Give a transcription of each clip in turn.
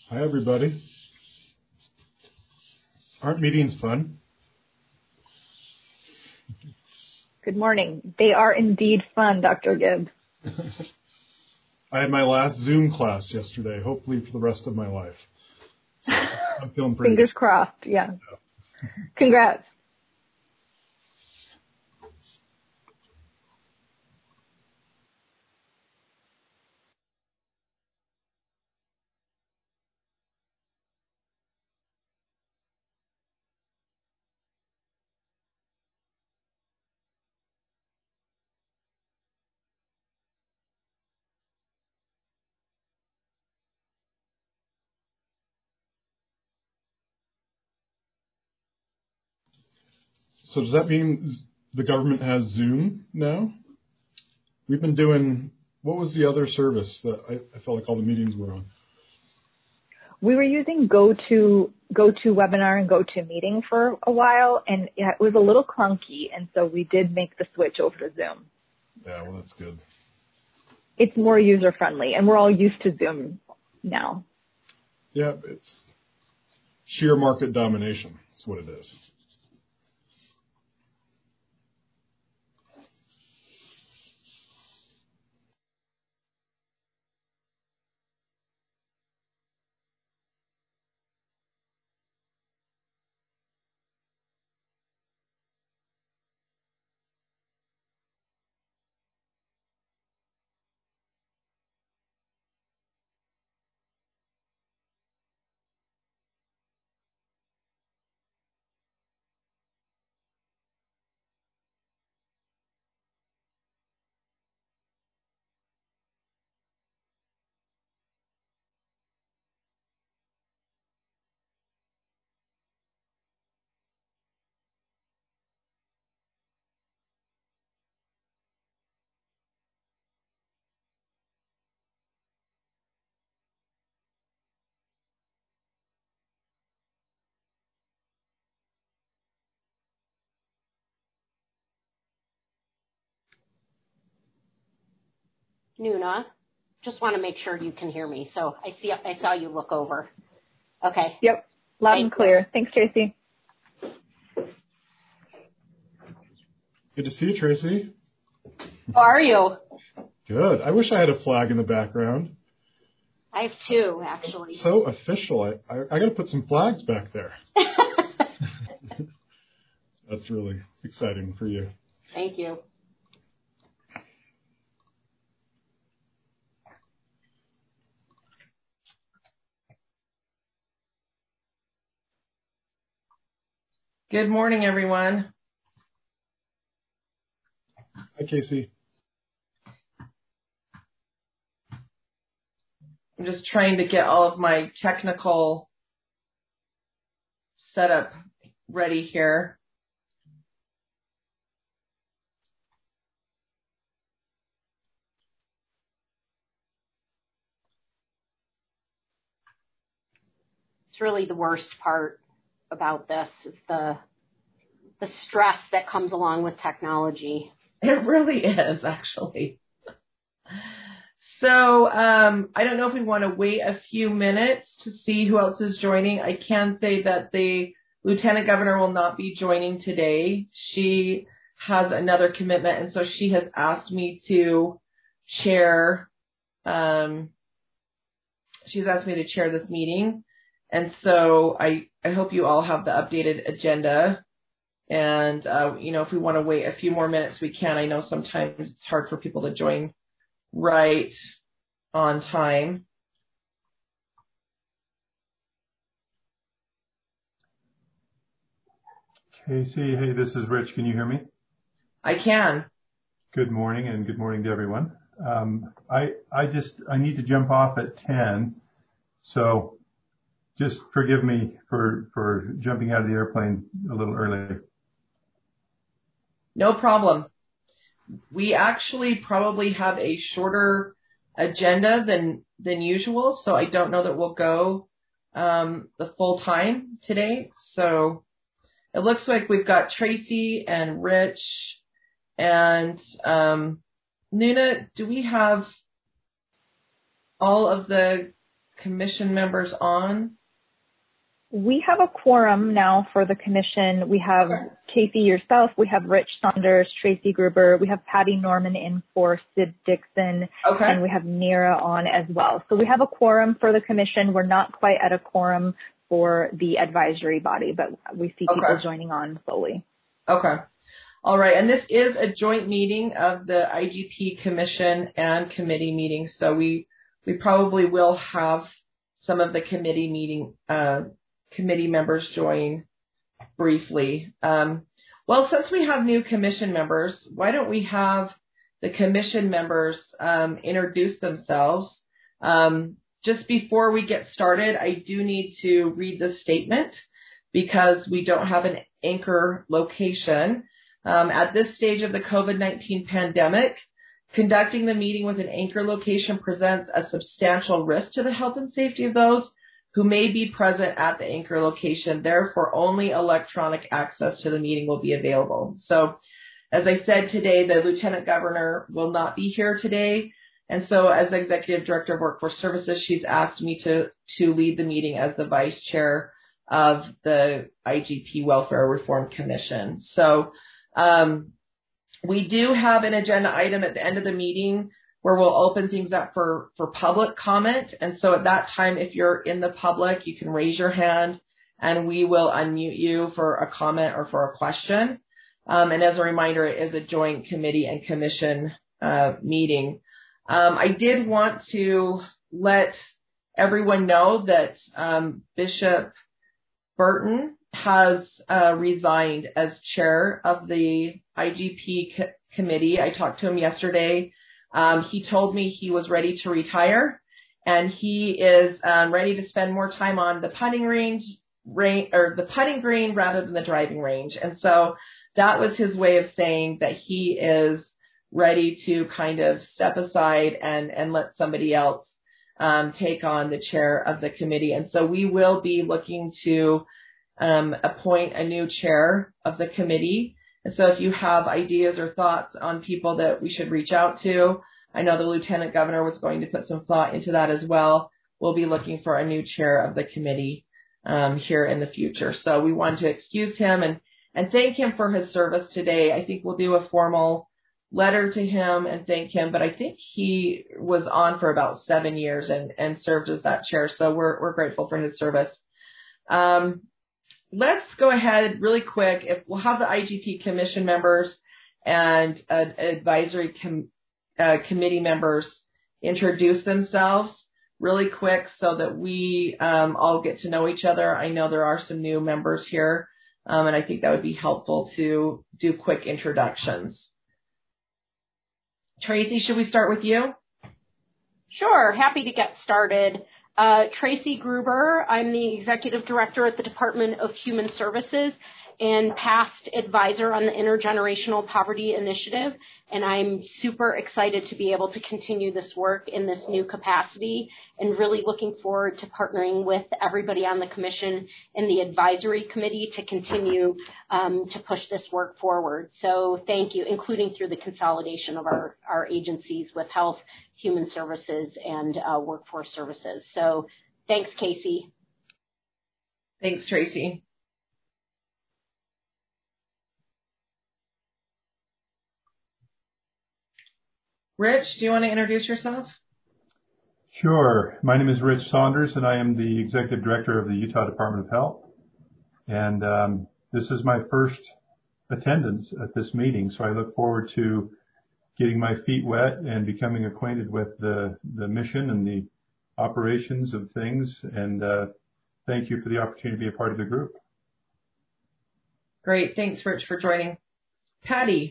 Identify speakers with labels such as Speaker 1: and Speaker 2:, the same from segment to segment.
Speaker 1: Hi, everybody. Aren't meetings fun?
Speaker 2: Good morning. They are indeed fun, Dr. Gibbs.
Speaker 1: I had my last Zoom class yesterday, hopefully for the rest of my life. So I'm feeling pretty
Speaker 2: Fingers crossed, yeah. Congrats.
Speaker 1: So does that mean the government has Zoom now? We've been doing, what was the other service that I felt like all the meetings were on?
Speaker 2: We were using GoToWebinar and GoToMeeting for a while, and it was a little clunky, and so we did make the switch over to Zoom.
Speaker 1: Yeah, well, that's good.
Speaker 2: It's more user-friendly, and we're all used to Zoom now.
Speaker 1: Yeah, it's sheer market domination. That's what it is.
Speaker 3: Nuna, just want to make sure you can hear me. So I saw you look over. Okay.
Speaker 2: Yep, loud and clear. Thanks, Tracy.
Speaker 1: Good to see you, Tracy.
Speaker 3: How are you?
Speaker 1: Good. I wish I had a flag in the background.
Speaker 3: I have two, actually.
Speaker 1: So official. I got to put some flags back there. That's really exciting for you.
Speaker 3: Thank you.
Speaker 4: Good morning, everyone.
Speaker 1: Hi, Casey.
Speaker 4: I'm just trying to get all of my technical setup ready here.
Speaker 3: It's really the worst part about this is the stress that comes along with technology.
Speaker 4: It really is, actually. So I don't know if we want to wait a few minutes to see who else is joining. I can say that the Lieutenant Governor will not be joining today. She has another commitment, and so she has asked me to chair. She's asked me to chair this meeting, and so I hope you all have the updated agenda. And if we want to wait a few more minutes, we can. I know sometimes it's hard for people to join right on time.
Speaker 5: Casey, hey, this is Rich. Can you hear me?
Speaker 4: I can.
Speaker 5: Good morning, and good morning to everyone. I need to jump off at 10, so just forgive me for jumping out of the airplane a little early.
Speaker 4: No problem. We actually probably have a shorter agenda than usual, so I don't know that we'll go the full time today. So it looks like we've got Tracy and Rich and Nuna. Do we have all of the commission members on?
Speaker 2: We have a quorum now for the commission. We have Casey, yourself. We have Rich Saunders, Tracy Gruber. We have Patty Norman in for Sid Dixon. And we have Nira on as well. So we have a quorum for the commission. We're not quite at a quorum for the advisory body, but we see people joining on slowly.
Speaker 4: Okay. All right. And this is a joint meeting of the IGP commission and committee meetings. So we probably will have some of the committee members join briefly. Well, since we have new commission members, why don't we have the commission members introduce themselves? Just before we get started, I do need to read the statement because we don't have an anchor location. At this stage of the COVID-19 pandemic, conducting the meeting with an anchor location presents a substantial risk to the health and safety of those who may be present at the anchor location. Therefore, only electronic access to the meeting will be available. So, as I said today, the Lieutenant Governor will not be here today. And so, as Executive Director of Workforce Services, she's asked me to lead the meeting as the Vice Chair of the IGP Welfare Reform Commission. So, we do have an agenda item at the end of the meeting where we'll open things up for public comment. And so at that time, if you're in the public, you can raise your hand and we will unmute you for a comment or for a question. And as a reminder, it is a joint committee and commission meeting. I did want to let everyone know that Bishop Burton has resigned as chair of the IGP committee. I talked to him yesterday. He told me he was ready to retire, and he is ready to spend more time on the putting the putting green rather than the driving range. And so that was his way of saying that he is ready to kind of step aside and let somebody else take on the chair of the committee. And so we will be looking to appoint a new chair of the committee. And so if you have ideas or thoughts on people that we should reach out to, I know the Lieutenant Governor was going to put some thought into that as well. We'll be looking for a new chair of the committee here in the future. So we want to excuse him and thank him for his service today. I think we'll do a formal letter to him and thank him, but I think he was on for about 7 years and served as that chair. So we're grateful for his service. Let's go ahead really quick. If we'll have the IGP commission members and advisory committee members introduce themselves really quick so that we all get to know each other. I know there are some new members here, and I think that would be helpful to do quick introductions. Tracy, should we start with you?
Speaker 3: Sure, happy to get started. Tracy Gruber, I'm the Executive Director at the Department of Human Services and past advisor on the Intergenerational Poverty Initiative, and I'm super excited to be able to continue this work in this new capacity and really looking forward to partnering with everybody on the Commission and the Advisory Committee to continue to push this work forward. So thank you, including through the consolidation of our agencies with Health, Human Services, and Workforce Services. So thanks, Casey.
Speaker 4: Thanks, Tracy. Rich, do you want to introduce yourself?
Speaker 5: Sure. My name is Rich Saunders, and I am the Executive Director of the Utah Department of Health. And this is my first attendance at this meeting, so I look forward to getting my feet wet and becoming acquainted with the mission and the operations of things. And thank you for the opportunity to be a part of the group.
Speaker 4: Great. Thanks, Rich, for joining. Patty.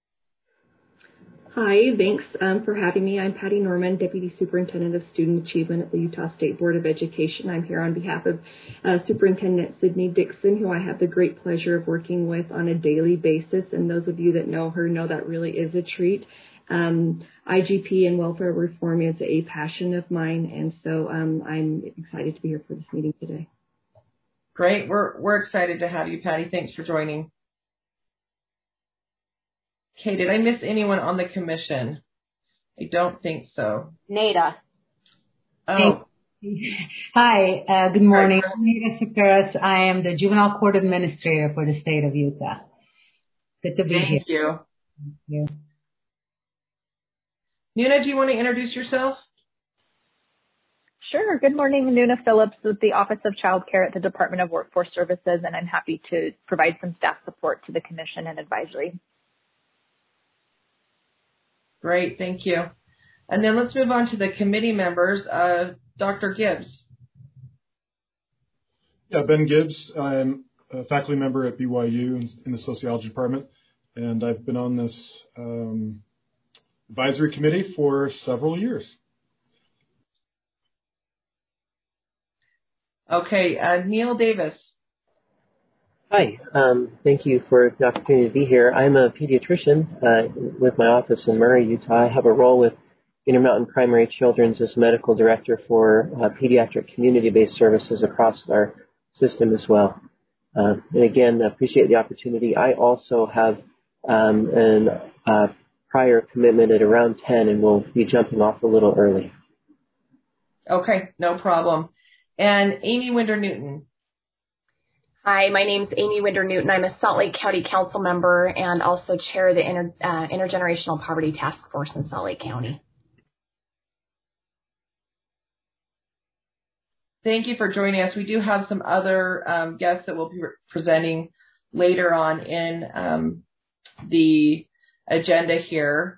Speaker 6: Hi, thanks for having me. I'm Patty Norman, Deputy Superintendent of Student Achievement at the Utah State Board of Education. I'm here on behalf of Superintendent Sydney Dixon, who I have the great pleasure of working with on a daily basis. And those of you that know her know that really is a treat. IGP and welfare reform is a passion of mine, and so I'm excited to be here for this meeting today.
Speaker 4: Great. We're excited to have you, Patty. Thanks for joining. Okay, did I miss anyone on the commission? I don't think so.
Speaker 3: Nada.
Speaker 4: Oh,
Speaker 7: Hi, good morning. I'm Nina Sequeiros. I am the Juvenile Court Administrator for the state of Utah. Good to be here.
Speaker 4: Thank you.
Speaker 7: Thank you.
Speaker 4: Nuna, do you want to introduce yourself?
Speaker 2: Sure. Good morning. Nuna Phillips with the Office of Child Care at the Department of Workforce Services, and I'm happy to provide some staff support to the Commission and advisory.
Speaker 4: Great, thank you. And then let's move on to the committee members. Dr. Gibbs.
Speaker 1: Yeah, Ben Gibbs. I'm a faculty member at BYU in the sociology department, and I've been on this advisory committee for several years.
Speaker 4: Okay, Neil Davis.
Speaker 8: Hi, thank you for the opportunity to be here. I'm a pediatrician with my office in Murray, Utah. I have a role with Intermountain Primary Children's as medical director for pediatric community-based services across our system as well. And again, I appreciate the opportunity. I also have a prior commitment at around 10 and will be jumping off a little early.
Speaker 4: Okay, no problem. And Amy Winder-Newton.
Speaker 9: Hi, my name's Amy Winder-Newton. I'm a Salt Lake County Council member and also chair of the Intergenerational Poverty Task Force in Salt Lake County.
Speaker 4: Thank you for joining us. We do have some other guests that will be presenting later on in the agenda here.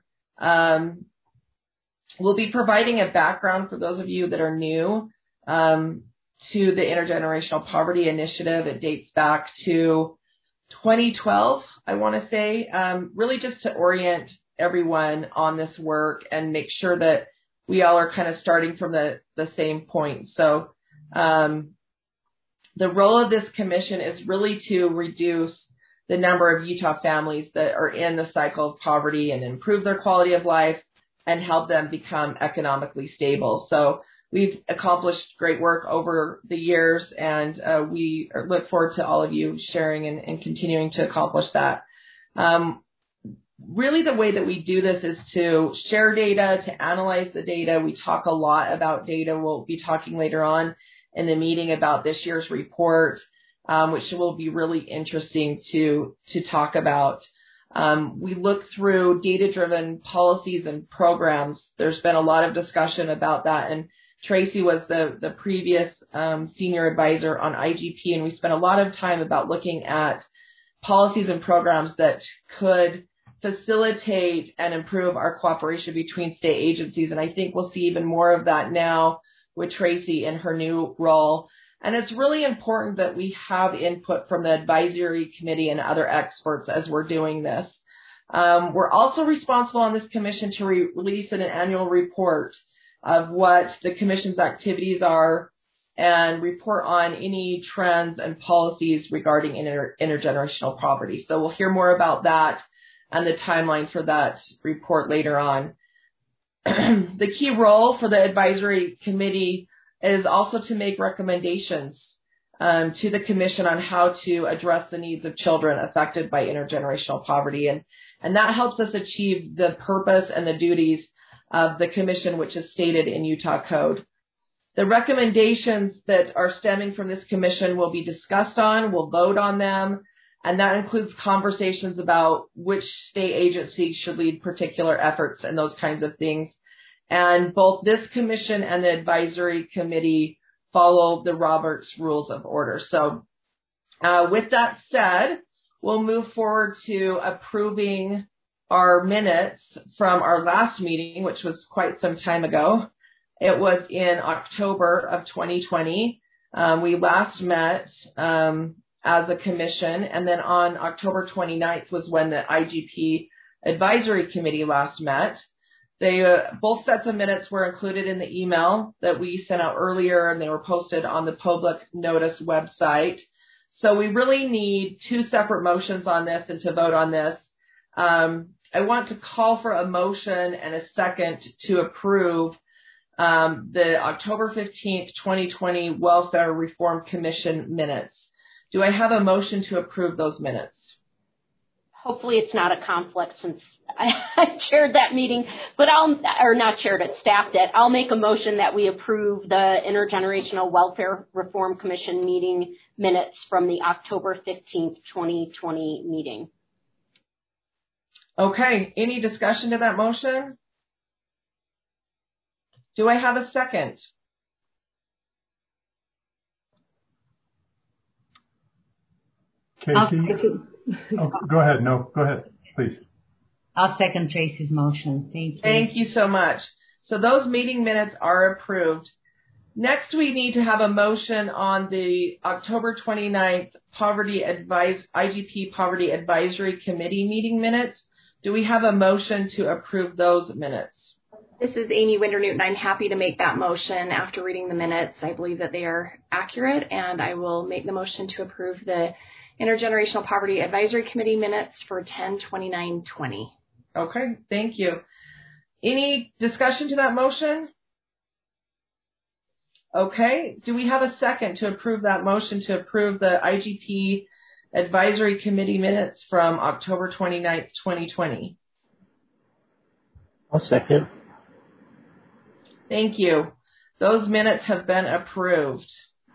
Speaker 4: We'll be providing a background for those of you that are new to the Intergenerational Poverty Initiative. It dates back to 2012, I want to say, really just to orient everyone on this work and make sure that we all are kind of starting from the same point. So the role of this commission is really to reduce the number of Utah families that are in the cycle of poverty and improve their quality of life and help them become economically stable. So we've accomplished great work over the years, and we look forward to all of you sharing and continuing to accomplish that. Really, the way that we do this is to share data, to analyze the data. We talk a lot about data. We'll be talking later on in the meeting about this year's report, which will be really interesting to talk about. We look through data-driven policies and programs. There's been a lot of discussion about that, and Tracy was the previous senior advisor on IGP, and we spent a lot of time about looking at policies and programs that could facilitate and improve our cooperation between state agencies. And I think we'll see even more of that now with Tracy in her new role. And it's really important that we have input from the advisory committee and other experts as we're doing this. We're also responsible on this commission to release an annual report of what the commission's activities are and report on any trends and policies regarding intergenerational poverty. So we'll hear more about that and the timeline for that report later on. The key role for the advisory committee is also to make recommendations to the commission on how to address the needs of children affected by intergenerational poverty. And that helps us achieve the purpose and the duties of the commission, which is stated in Utah Code. The recommendations that are stemming from this commission will be discussed on, we'll vote on them, and that includes conversations about which state agency should lead particular efforts and those kinds of things. And both this commission and the advisory committee follow the Roberts Rules of Order. So with that said, we'll move forward to approving our minutes from our last meeting, which was quite some time ago. It was in October of 2020. We last met as a commission, and then on October 29th was when the IGP Advisory Committee last met. They both sets of minutes were included in the email that we sent out earlier, and they were posted on the public notice website. So we really need two separate motions on this and to vote on this. I want to call for a motion and a second to approve the October 15th, 2020 Welfare Reform Commission minutes. Do I have a motion to approve those minutes?
Speaker 3: hopefully it's not a conflict since I chaired that meeting, but not chaired it, staffed it. I'll make a motion that we approve the Intergenerational Welfare Reform Commission meeting minutes from the October 15th, 2020 meeting.
Speaker 4: Okay, any discussion to that motion? Do I have a second?
Speaker 5: Casey? Oh, go ahead. No, go ahead, please.
Speaker 7: I'll second Tracy's motion. Thank you.
Speaker 4: Thank you so much. So those meeting minutes are approved. Next, we need to have a motion on the October 29th IGP Poverty Advisory Committee meeting minutes. Do we have a motion to approve those minutes?
Speaker 9: This is Amy Winder-Newton. I'm happy to make that motion after reading the minutes. I believe that they are accurate, and I will make the motion to approve the Intergenerational Poverty Advisory Committee minutes for 10/29/20.
Speaker 4: Okay, thank you. Any discussion to that motion? Okay, do we have a second to approve that motion to approve the IGP Advisory Committee minutes from October 29th, 2020?
Speaker 8: I'll second.
Speaker 4: Thank you. Those minutes have been approved.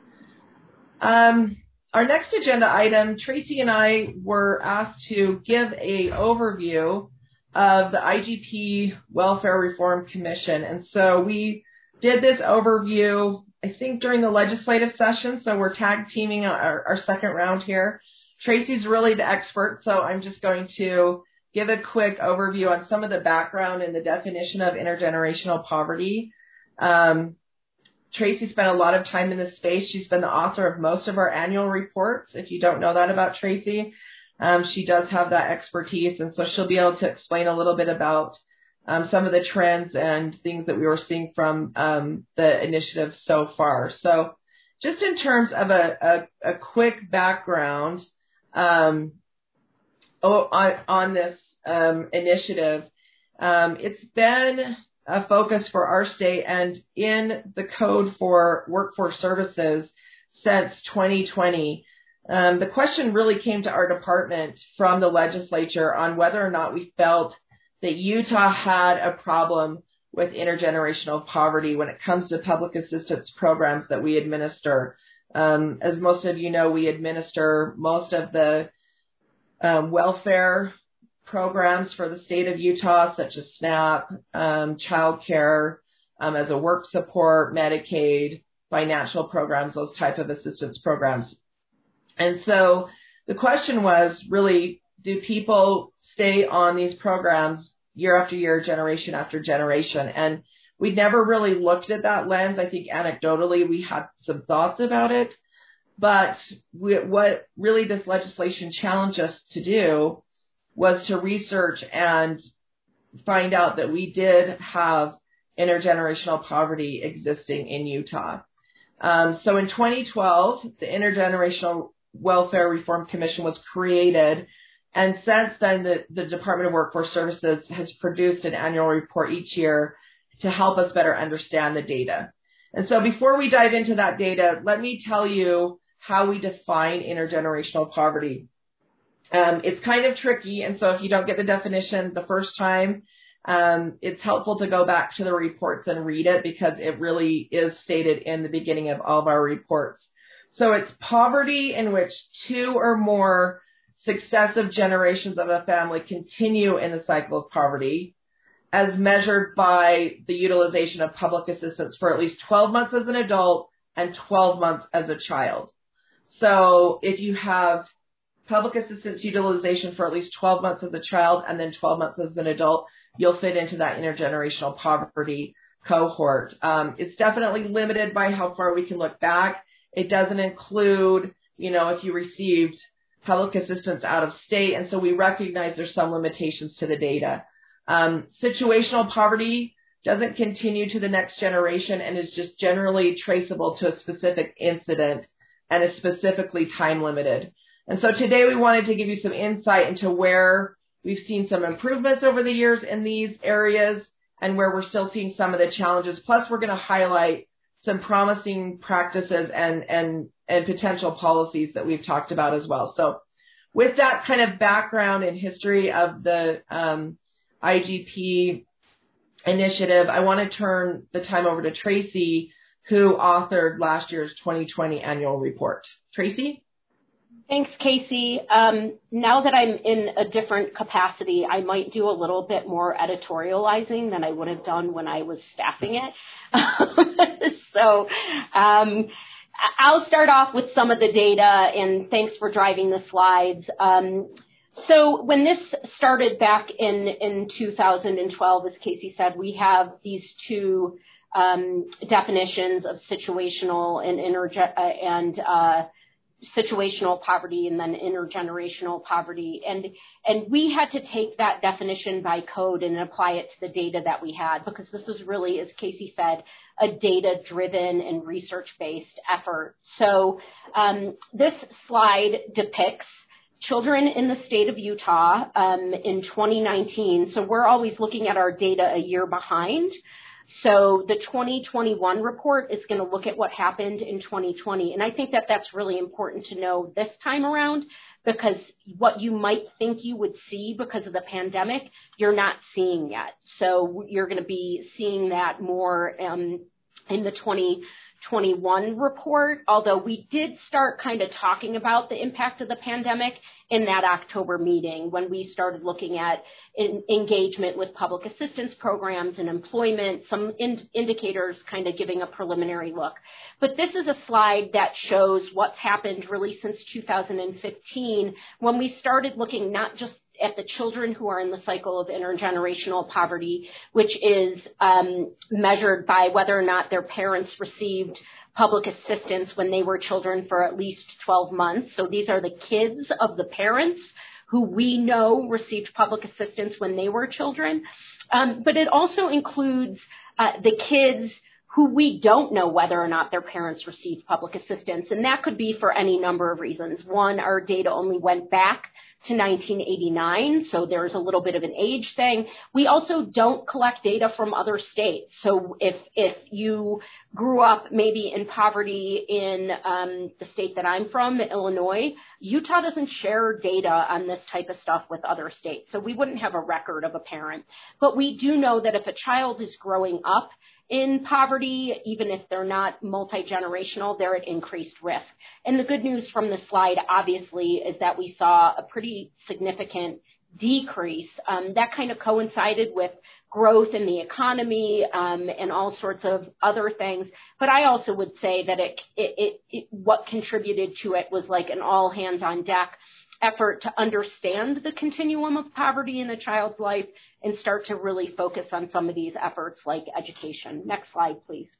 Speaker 4: Our next agenda item, Tracy and I were asked to give an overview of the IGP Welfare Reform Commission. And so we did this overview, I think, during the legislative session. So we're tag teaming our second round here. Tracy's really the expert, so I'm just going to give a quick overview on some of the background and the definition of intergenerational poverty. Tracy spent a lot of time in this space. She's been the author of most of our annual reports. If you don't know that about Tracy, she does have that expertise, and so she'll be able to explain a little bit about some of the trends and things that we were seeing from the initiative so far. So just in terms of a quick background on this initiative, it's been a focus for our state and in the Code for Workforce Services since 2020. The question really came to our department from the legislature on whether or not we felt that Utah had a problem with intergenerational poverty when it comes to public assistance programs that we administer. As most of you know, we administer most of the welfare programs for the state of Utah, such as SNAP, child care, as a work support, Medicaid, financial programs, those type of assistance programs. And so the question was really, do people stay on these programs year after year, generation after generation? And we never really looked at that lens. I think anecdotally we had some thoughts about it, but what really this legislation challenged us to do was to research and find out that we did have intergenerational poverty existing in Utah. So in 2012, the Intergenerational Welfare Reform Commission was created, and since then the Department of Workforce Services has produced an annual report each year to help us better understand the data. And so before we dive into that data, let me tell you how we define intergenerational poverty. It's kind of tricky, and so if you don't get the definition the first time, it's helpful to go back to the reports and read it because it really is stated in the beginning of all of our reports. So it's poverty in which two or more successive generations of a family continue in the cycle of poverty, as measured by the utilization of public assistance for at least 12 months as an adult and 12 months as a child. So if you have public assistance utilization for at least 12 months as a child and then 12 months as an adult, you'll fit into that intergenerational poverty cohort. It's definitely limited by how far we can look back. It doesn't include, if you received public assistance out of state, and so we recognize there's some limitations to the data. Situational poverty doesn't continue to the next generation and is just generally traceable to a specific incident and is specifically time limited. And so today we wanted to give you some insight into where we've seen some improvements over the years in these areas and where we're still seeing some of the challenges. Plus, we're going to highlight some promising practices and potential policies that we've talked about as well. So with that kind of background and history of the IGP initiative, I want to turn the time over to Tracy, who authored last year's 2020 annual report. Tracy?
Speaker 3: Thanks, Casey. Now that I'm in a different capacity, I might do a little bit more editorializing than I would have done when I was staffing it. So I'll start off with some of the data, and thanks for driving the slides. So when this started back in 2012, as Casey said, we have these two definitions of situational and situational poverty and then intergenerational poverty. And we had to take that definition by code and apply it to the data that we had, because this is really, as Casey said, a data-driven and research-based effort. So this slide depicts children in the state of Utah in 2019. So we're always looking at our data a year behind. So the 2021 report is going to look at what happened in 2020. And I think that that's really important to know this time around, because what you might think you would see because of the pandemic, you're not seeing yet. So you're going to be seeing that more in the 2021 report, although we did start kind of talking about the impact of the pandemic in that October meeting when we started looking at engagement with public assistance programs and employment, some indicators kind of giving a preliminary look. But this is a slide that shows what's happened really since 2015 when we started looking not just at the children who are in the cycle of intergenerational poverty, which is measured by whether or not their parents received public assistance when they were children for at least 12 months. So these are the kids of the parents who we know received public assistance when they were children. But it also includes the kids who we don't know whether or not their parents received public assistance. And that could be for any number of reasons. One, our data only went back to 1989, so there's a little bit of an age thing. We also don't collect data from other states. So if you grew up maybe in poverty in the state that I'm from, Illinois, Utah doesn't share data on this type of stuff with other states. So we wouldn't have a record of a parent. But we do know that if a child is growing up in poverty, even if they're not multi-generational, they're at increased risk. And the good news from this slide, obviously, is that we saw a pretty significant decrease. That kind of coincided with growth in the economy and all sorts of other things. But I also would say that what contributed to it was like an all hands on deck effort to understand the continuum of poverty in a child's life and start to really focus on some of these efforts like education. Next slide, please.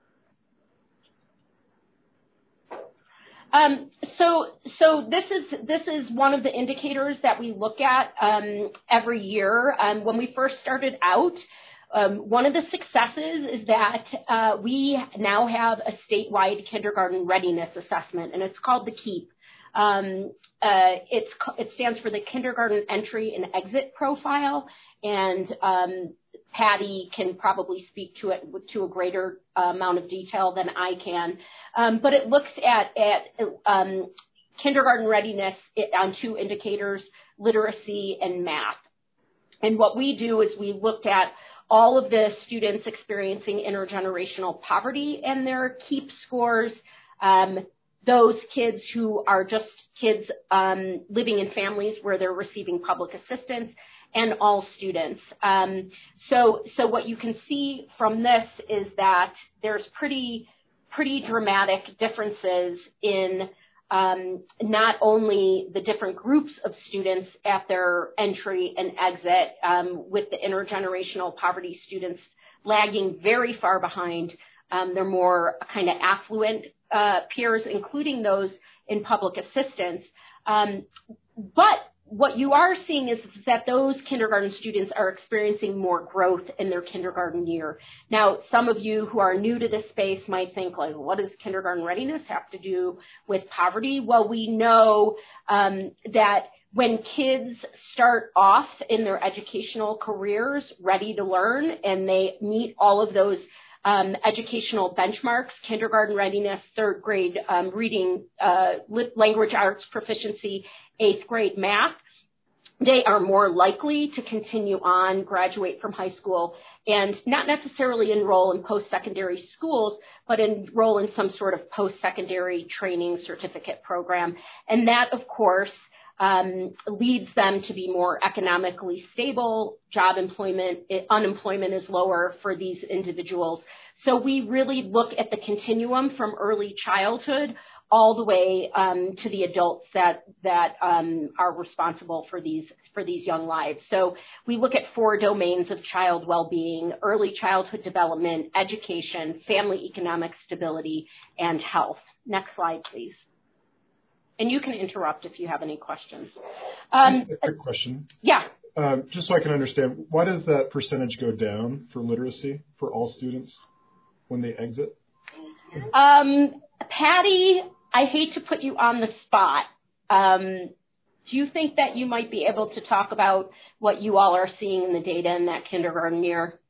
Speaker 3: So this is one of the indicators that we look at every year. When we first started out, one of the successes is that we now have a statewide kindergarten readiness assessment, and it's called the KEEP. It stands for the Kindergarten Entry and Exit Profile, and Patty can probably speak to it to a greater amount of detail than I can. But it looks at kindergarten readiness on two indicators, literacy and math. And what we do is we looked at all of the students experiencing intergenerational poverty and their KEEP scores, those kids who are just kids living in families where they're receiving public assistance, and all students. So what you can see from this is that there's pretty dramatic differences in not only the different groups of students at their entry and exit, with the intergenerational poverty students lagging very far behind. They're more kind of affluent peers, including those in public assistance. But what you are seeing is that those kindergarten students are experiencing more growth in their kindergarten year. Now, some of you who are new to this space might think, like, what does kindergarten readiness have to do with poverty? Well, we know that when kids start off in their educational careers ready to learn and they meet all of those educational benchmarks, kindergarten readiness, third grade reading, language arts proficiency, eighth grade math, they are more likely to continue on, graduate from high school, and not necessarily enroll in post-secondary schools, but enroll in some sort of post-secondary training certificate program. And that, of course, leads them to be more economically stable. Unemployment is lower for these individuals. So we really look at the continuum from early childhood all the way to the adults that are responsible for these young lives. So we look at 4 domains of child well-being: early childhood development, education, family economic stability, and health. Next slide, please. And you can interrupt if you have any questions.
Speaker 1: A quick question.
Speaker 3: Yeah.
Speaker 1: Just so I can understand, why does that percentage go down for literacy for all students when they exit?
Speaker 3: Patty, I hate to put you on the spot. Do you think that you might be able to talk about what you all are seeing in the data in that kindergarten year?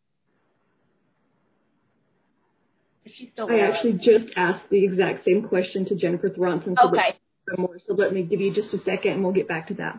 Speaker 3: Is she still there?
Speaker 6: I actually just asked the exact same question to Jennifer Thronson.
Speaker 3: Okay.
Speaker 6: So let me give you just a second and we'll get back to that.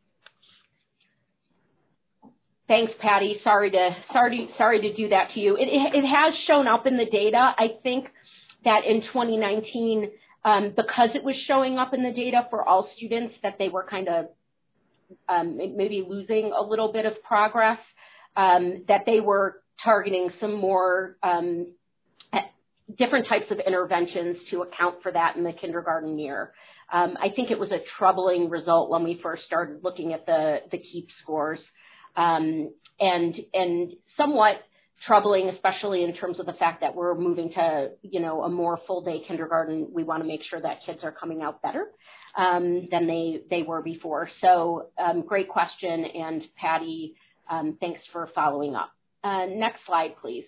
Speaker 3: Thanks, Patty. Sorry to do that to you. It has shown up in the data. I think that in 2019, because it was showing up in the data for all students, that they were kind of maybe losing a little bit of progress, that they were targeting some more different types of interventions to account for that in the kindergarten year. I think it was a troubling result when we first started looking at the KEEP scores, and somewhat troubling, especially in terms of the fact that we're moving to, a more full day kindergarten. We want to make sure that kids are coming out better than they were before. So great question. And Patty, thanks for following up. Next slide, please.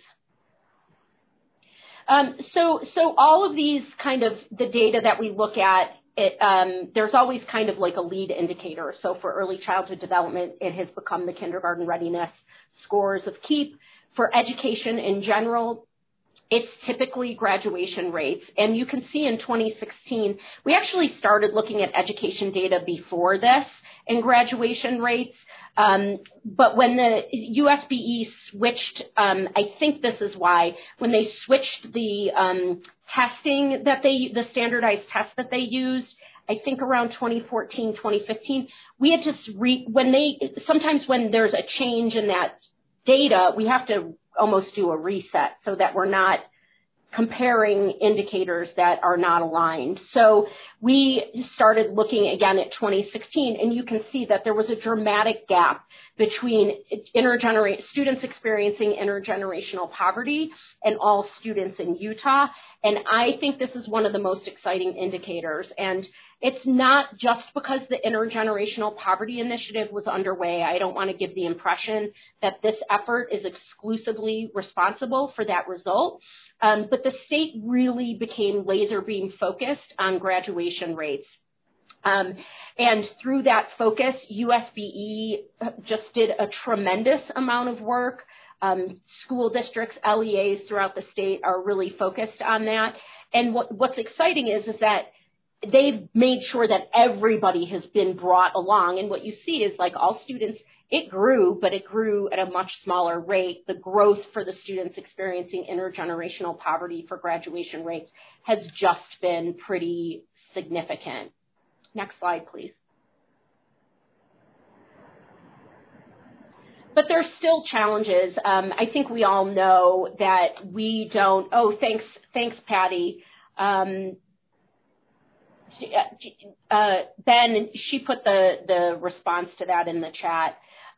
Speaker 3: So all of these kind of the data that we look at, there's always kind of like a lead indicator. So for early childhood development, it has become the kindergarten readiness scores of KEEP. For education in general, it's typically graduation rates. And you can see in 2016, we actually started looking at education data before this and graduation rates. But when the USBE switched, I think this is why, when they switched the testing that the standardized test that they used, I think around 2014, 2015, we had to sometimes when there's a change in that data, we have to almost do a reset so that we're not comparing indicators that are not aligned. So we started looking again at 2016, and you can see that there was a dramatic gap between students experiencing intergenerational poverty and all students in Utah. And I think this is one of the most exciting indicators. And it's not just because the Intergenerational Poverty Initiative was underway. I don't want to give the impression that this effort is exclusively responsible for that result. But the state really became laser beam focused on graduation rates. And through that focus, USBE just did a tremendous amount of work. School districts, LEAs throughout the state are really focused on that. And what's exciting is that they've made sure that everybody has been brought along. And what you see is like all students, it grew, but it grew at a much smaller rate. The growth for the students experiencing intergenerational poverty for graduation rates has just been pretty significant. Next slide, please. But there's still challenges. I think we all know that we don't. Oh, thanks, Patty. Ben, she put the response to that in the chat.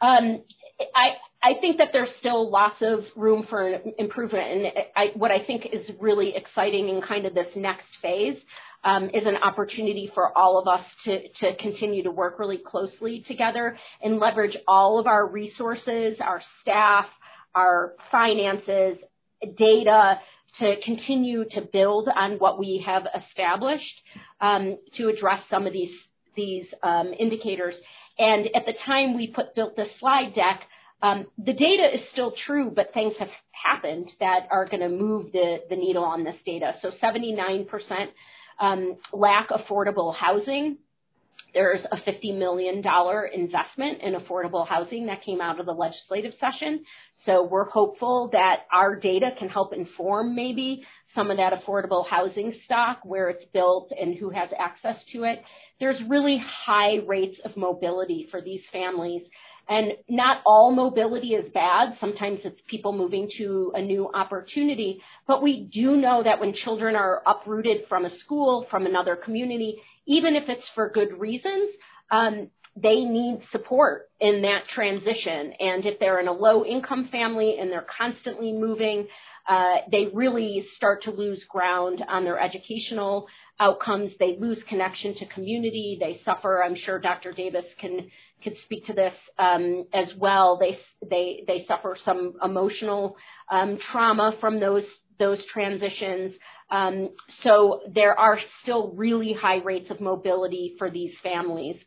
Speaker 3: I think that there's still lots of room for improvement, and what I think is really exciting in kind of this next phase is an opportunity for all of us to continue to work really closely together and leverage all of our resources, our staff, our finances, data, to continue to build on what we have established to address some of these indicators. And at the time we built this slide deck, the data is still true, but things happened that are going to move the needle on this data. So 79% lack affordable housing. There's a $50 million investment in affordable housing that came out of the legislative session. So we're hopeful that our data can help inform maybe some of that affordable housing stock, where it's built and who has access to it. There's really high rates of mobility for these families. And not all mobility is bad. Sometimes it's people moving to a new opportunity. But we do know that when children are uprooted from a school, from another community, even if it's for good reasons, they need support in that transition. And if they're in a low-income family and they're constantly moving, they really start to lose ground on their educational outcomes. They lose connection to community. They suffer. I'm sure Dr. Davis can speak to this as well. They suffer some emotional trauma from those transitions. So there are still really high rates of mobility for these families.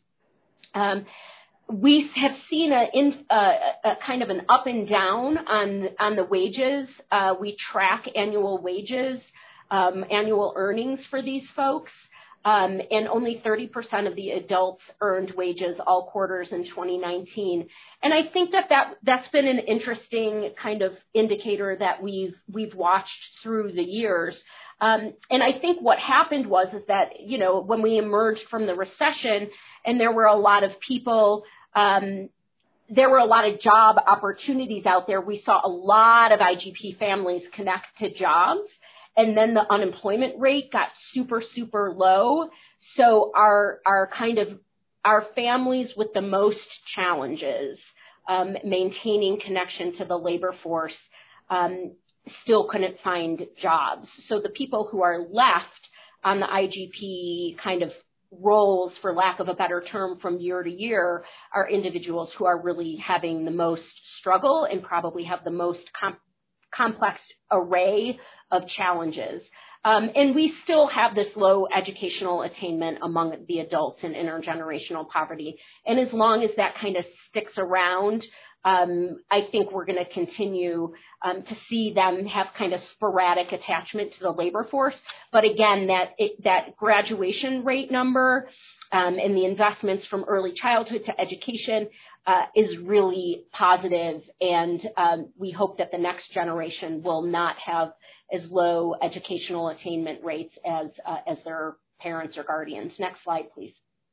Speaker 3: We have seen a kind of an up and down on the wages. We track annual wages, annual earnings for these folks. And only 30% of the adults earned wages all quarters in 2019. And I think that's been an interesting kind of indicator that we've watched through the years. And I think what happened was that, when we emerged from the recession and there were a lot of people, there were a lot of job opportunities out there. We saw a lot of IGP families connect to jobs. And then the unemployment rate got super, super low. So our families with the most challenges, maintaining connection to the labor force, still couldn't find jobs. So the people who are left on the IGP kind of roles, for lack of a better term, from year to year are individuals who are really having the most struggle and probably have the most complex array of challenges. And we still have this low educational attainment among the adults in intergenerational poverty. And as long as that kind of sticks around, I think we're going to continue to see them have kind of sporadic attachment to the labor force. But again, that graduation rate number and the investments from early childhood to education is really positive, and we hope that the next generation will not have as low educational attainment rates as their parents or guardians. Next slide, please.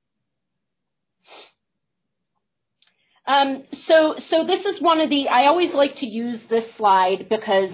Speaker 3: So this is one of the, I always like to use this slide because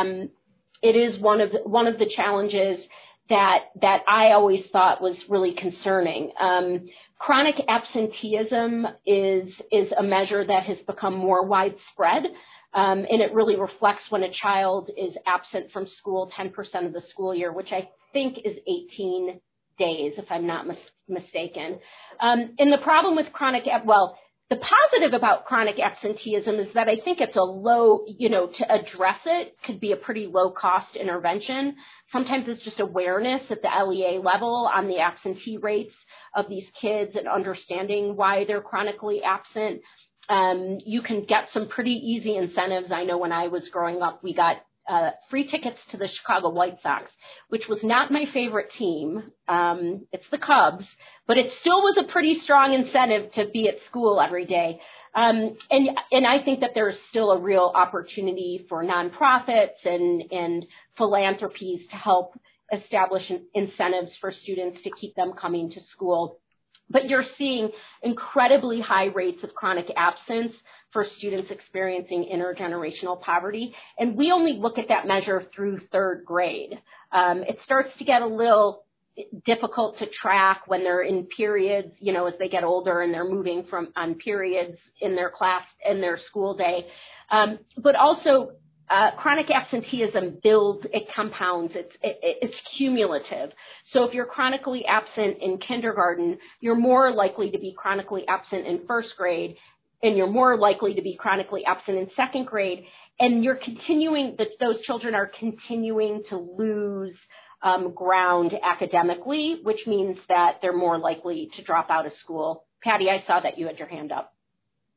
Speaker 3: it is one of the challenges that I always thought was really concerning. Chronic absenteeism is a measure that has become more widespread, and it really reflects when a child is absent from school 10% of the school year, which I think is 18 days, if I'm not mistaken. And the problem with the positive about chronic absenteeism is that I think it's a low, to address it could be a pretty low cost intervention. Sometimes it's just awareness at the LEA level on the absentee rates of these kids and understanding why they're chronically absent. You can get some pretty easy incentives. I know when I was growing up, we got free tickets to the Chicago White Sox, which was not my favorite team. It's the Cubs, but it still was a pretty strong incentive to be at school every day. And I think that there's still a real opportunity for nonprofits and philanthropies to help establish incentives for students to keep them coming to school. But you're seeing incredibly high rates of chronic absence for students experiencing intergenerational poverty. And we only look at that measure through third grade. It starts to get a little difficult to track when they're in periods, as they get older and they're moving on periods in their class, in their school day. But also, chronic absenteeism builds, it compounds, it's cumulative. So if you're chronically absent in kindergarten, you're more likely to be chronically absent in first grade, and you're more likely to be chronically absent in second grade. And those children are continuing to lose ground academically, which means that they're more likely to drop out of school. Patty, I saw that you had your hand up.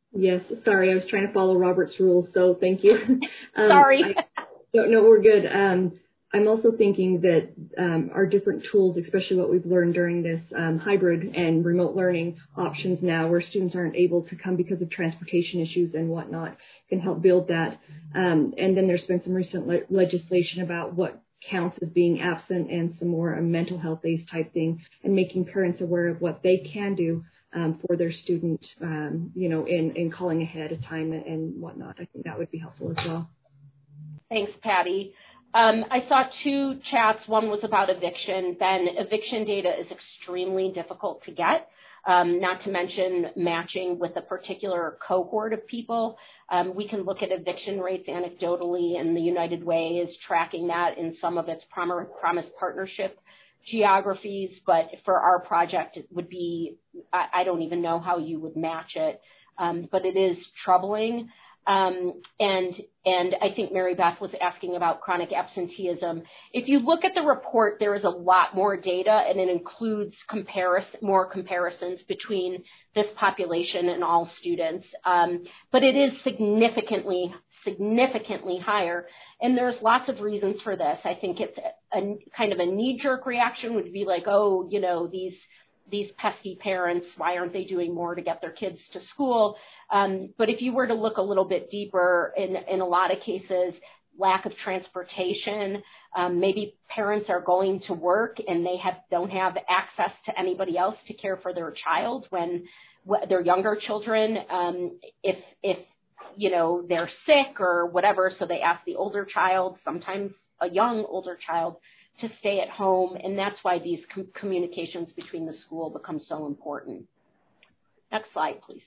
Speaker 6: Yes, sorry, I was trying to follow Robert's rules, so thank you.
Speaker 3: Sorry.
Speaker 6: No, we're good. I'm also thinking that our different tools, especially what we've learned during this hybrid and remote learning options now, where students aren't able to come because of transportation issues and whatnot, can help build that. And then there's been some recent legislation about what counts as being absent and some more mental health days type thing, and making parents aware of what they can do for their student, in calling ahead of time and whatnot. I think that would be helpful as well.
Speaker 3: Thanks, Patty. I saw two chats. One was about eviction. Ben, eviction data is extremely difficult to get, not to mention matching with a particular cohort of people. We can look at eviction rates anecdotally, and the United Way is tracking that in some of its promise partnership geographies, but for our project, it would be, I don't even know how you would match it, but it is troubling. And I think Mary Beth was asking about chronic absenteeism. If you look at the report, there is a lot more data, and it includes more comparisons between this population and all students. But it is significantly higher. And there's lots of reasons for this. I think it's a kind of a knee-jerk reaction would be like, oh, these pesky parents, why aren't they doing more to get their kids to school? But if you were to look a little bit deeper, in a lot of cases, lack of transportation, maybe parents are going to work and they don't have access to anybody else to care for their child when their younger children, if they're sick or whatever, so they ask the older child, sometimes a young older child, to stay at home, and that's why these communications between the school become so important. Next slide, please.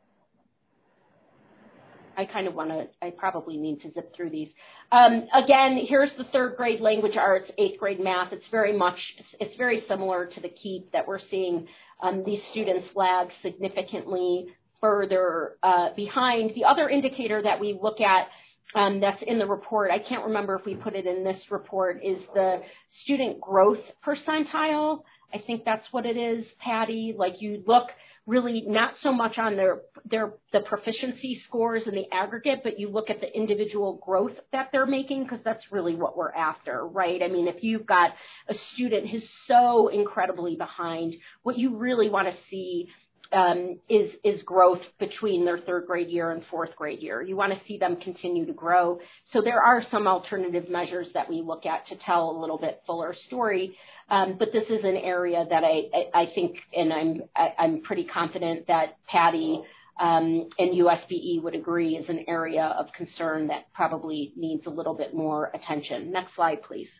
Speaker 3: I probably need to zip through these. Again, here's the third grade language arts, eighth grade math. It's very similar to the KEEP that we're seeing these students lag significantly further behind. The other indicator that we look at that's in the report, I can't remember if we put it in this report, is the student growth percentile. I think that's what it is, Patty. Like you look really not so much on the proficiency scores in the aggregate, but you look at the individual growth that they're making, because that's really what we're after, right? I mean, if you've got a student who's so incredibly behind, what you really want to see is growth between their third grade year and fourth grade year. You want to see them continue to grow. So there are some alternative measures that we look at to tell a little bit fuller story. But this is an area that I think, and I'm pretty confident that Patty and USBE would agree is an area of concern that probably needs a little bit more attention. Next slide, please.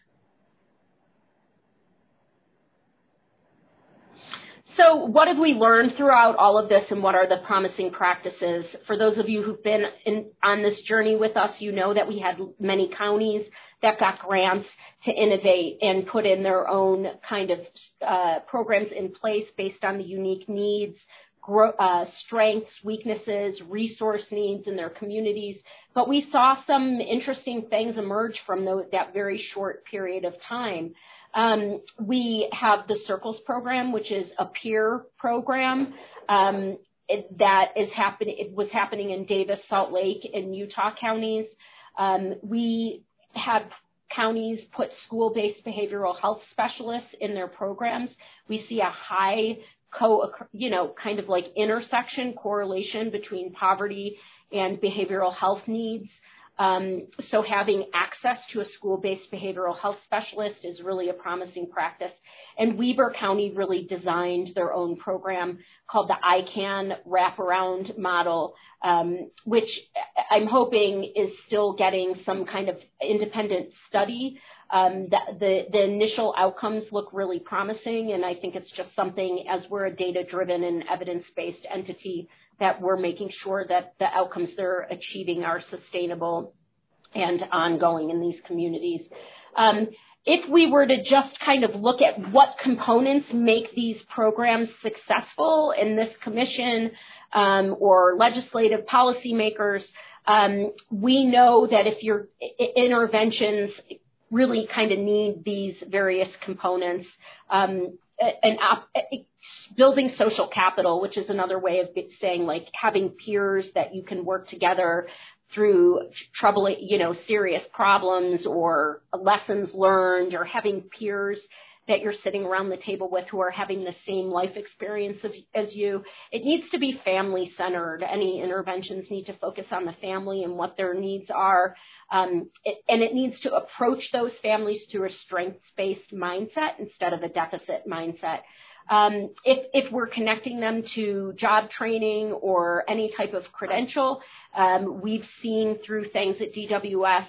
Speaker 3: So what have we learned throughout all of this, and what are the promising practices? For those of you who've been on this journey with us, you know that we had many counties that got grants to innovate and put in their own kind of programs in place based on the unique needs, strengths, weaknesses, resource needs in their communities. But we saw some interesting things emerge from that very short period of time. We have the Circles program, which is a peer program that is happening. It was happening in Davis, Salt Lake, and Utah counties. We have counties put school-based behavioral health specialists in their programs. We see a high kind of like intersection correlation between poverty and behavioral health needs. So having access to a school-based behavioral health specialist is really a promising practice. And Weber County really designed their own program called the ICANN wraparound model, which I'm hoping is still getting some kind of independent study. The initial outcomes look really promising, and I think it's just something, as we're a data-driven and evidence-based entity, that we're making sure that the outcomes they're achieving are sustainable and ongoing in these communities. If we were to just kind of look at what components make these programs successful in this commission or legislative policymakers, we know that if your interventions really kind of need these various components, building social capital, which is another way of saying like having peers that you can work together through serious problems or lessons learned, or having peers that you're sitting around the table with who are having the same life experience as you. It needs to be family centered. Any interventions need to focus on the family and what their needs are. And it needs to approach those families through a strengths-based mindset instead of a deficit mindset. If we're connecting them to job training or any type of credential, we've seen through things at DWS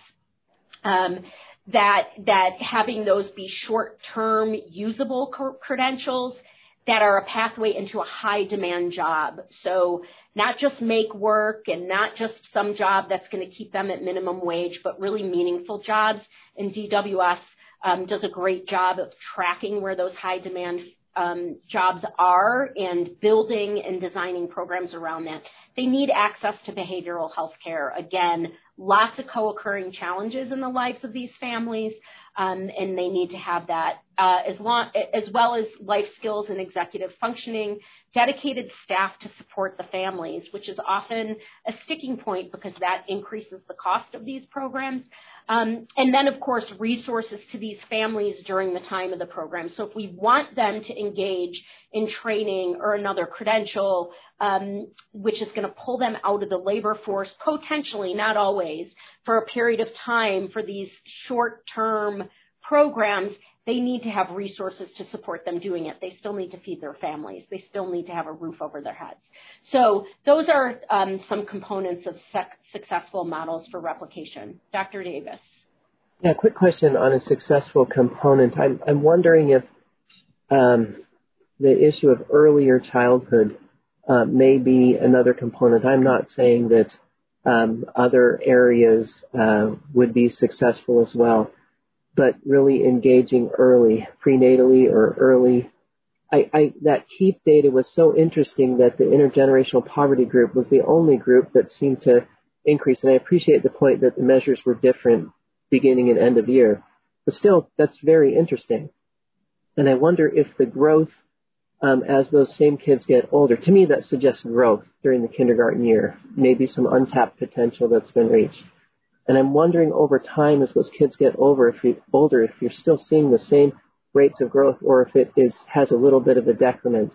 Speaker 3: that having those be short-term usable credentials that are a pathway into a high-demand job. So not just make work and not just some job that's going to keep them at minimum wage, but really meaningful jobs. And DWS does a great job of tracking where those high-demand jobs are and building and designing programs around that. They need access to behavioral health care. Again, lots of co-occurring challenges in the lives of these families, and they need to have that as well as life skills and executive functioning, dedicated staff to support the families, which is often a sticking point because that increases the cost of these programs. And then, of course, resources to these families during the time of the program. So if we want them to engage in training or another credential, which is going to pull them out of the labor force, potentially, not always, for a period of time for these short-term programs, they need to have resources to support them doing it. They still need to feed their families. They still need to have a roof over their heads. So those are some components of successful models for replication. Dr. Davis.
Speaker 8: Yeah, quick question on a successful component. I'm wondering if the issue of earlier childhood may be another component. I'm not saying that other areas would be successful as well, but really engaging early, prenatally or early. That KEEP data was so interesting that the intergenerational poverty group was the only group that seemed to increase. And I appreciate the point that the measures were different beginning and end of year. But still, that's very interesting. And I wonder if the growth as those same kids get older, to me that suggests growth during the kindergarten year, maybe some untapped potential that's been reached. And I'm wondering over time as those kids get older, if you're still seeing the same rates of growth or if it has a little bit of a decrement.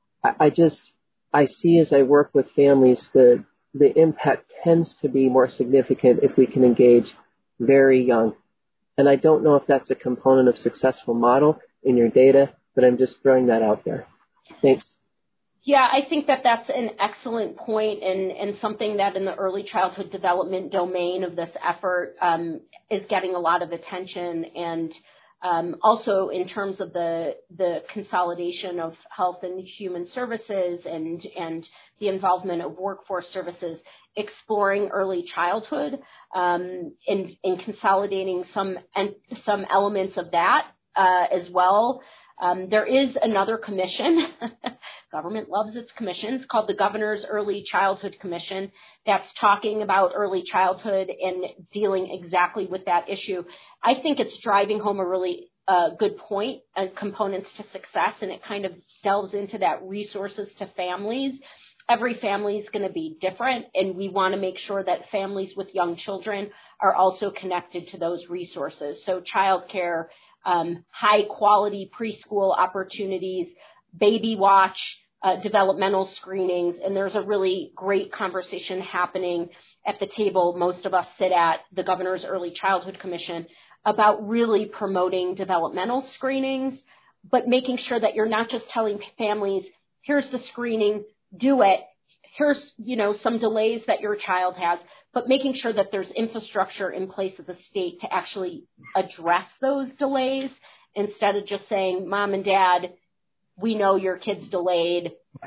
Speaker 8: I see as I work with families the impact tends to be more significant if we can engage very young. And I don't know if that's a component of successful model in your data, but I'm just throwing that out there. Thanks.
Speaker 3: Yeah, I think that's an excellent point and something that in the early childhood development domain of this effort is getting a lot of attention, and also in terms of the consolidation of health and human services and the involvement of workforce services, exploring early childhood and consolidating some elements of that as well. There is another commission. Government loves its commissions, called the Governor's Early Childhood Commission, that's talking about early childhood and dealing exactly with that issue. I think it's driving home a really good point and components to success, and it kind of delves into that resources to families. Every family is going to be different, and we want to make sure that families with young children are also connected to those resources. So childcare, high quality preschool opportunities, baby watch, developmental screenings, and there's a really great conversation happening at the table most of us sit at, the Governor's Early Childhood Commission, about really promoting developmental screenings, but making sure that you're not just telling families, here's the screening, do it, here's, some delays that your child has, but making sure that there's infrastructure in place at the state to actually address those delays instead of just saying, Mom and Dad, we know your kid's delayed.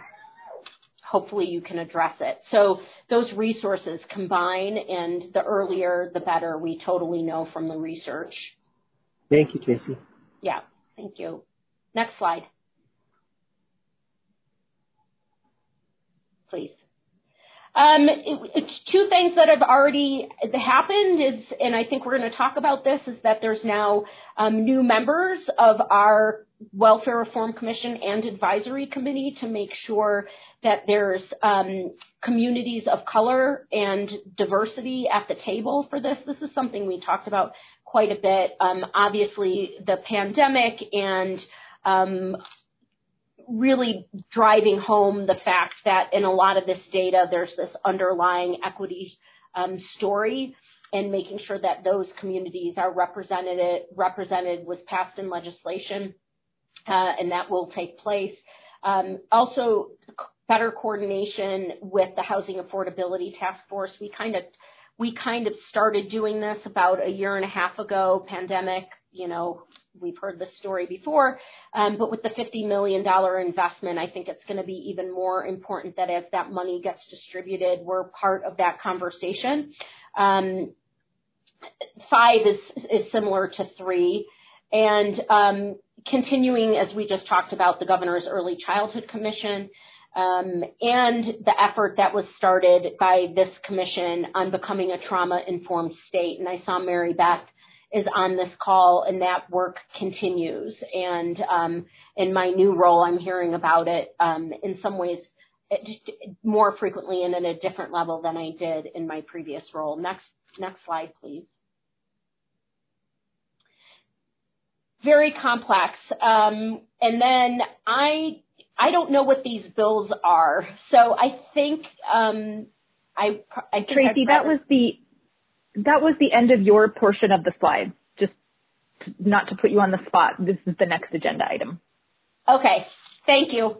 Speaker 3: Hopefully you can address it. So those resources combine, and the earlier, the better. We totally know from the research.
Speaker 8: Thank you, Tracy.
Speaker 3: Yeah, thank you. Next slide. Please. It's two things that have already happened and I think we're going to talk about this, is that there's now new members of our Welfare Reform Commission and Advisory Committee to make sure that there's communities of color and diversity at the table for this. This is something we talked about quite a bit. Obviously, the pandemic and really driving home the fact that in a lot of this data, there's this underlying equity story, and making sure that those communities are represented was passed in legislation, and that will take place. Also, better coordination with the Housing Affordability Task Force. We kind of started doing this about a year and a half ago. Pandemic, we've heard this story before, but with the $50 million investment, I think it's going to be even more important that as that money gets distributed, we're part of that conversation. 5 is similar to 3. And continuing, as we just talked about, the Governor's Early Childhood Commission, and the effort that was started by this commission on becoming a trauma-informed state. And I saw Mary Beth is on this call, and that work continues. And in my new role, I'm hearing about it in some ways more frequently and at a different level than I did in my previous role. Next slide, please. Very complex. And then I don't know what these bills are, so I think
Speaker 2: Tracy, that was the end of your portion of the slide. Just not to put you on the spot, this is the next agenda item.
Speaker 3: Okay, thank you.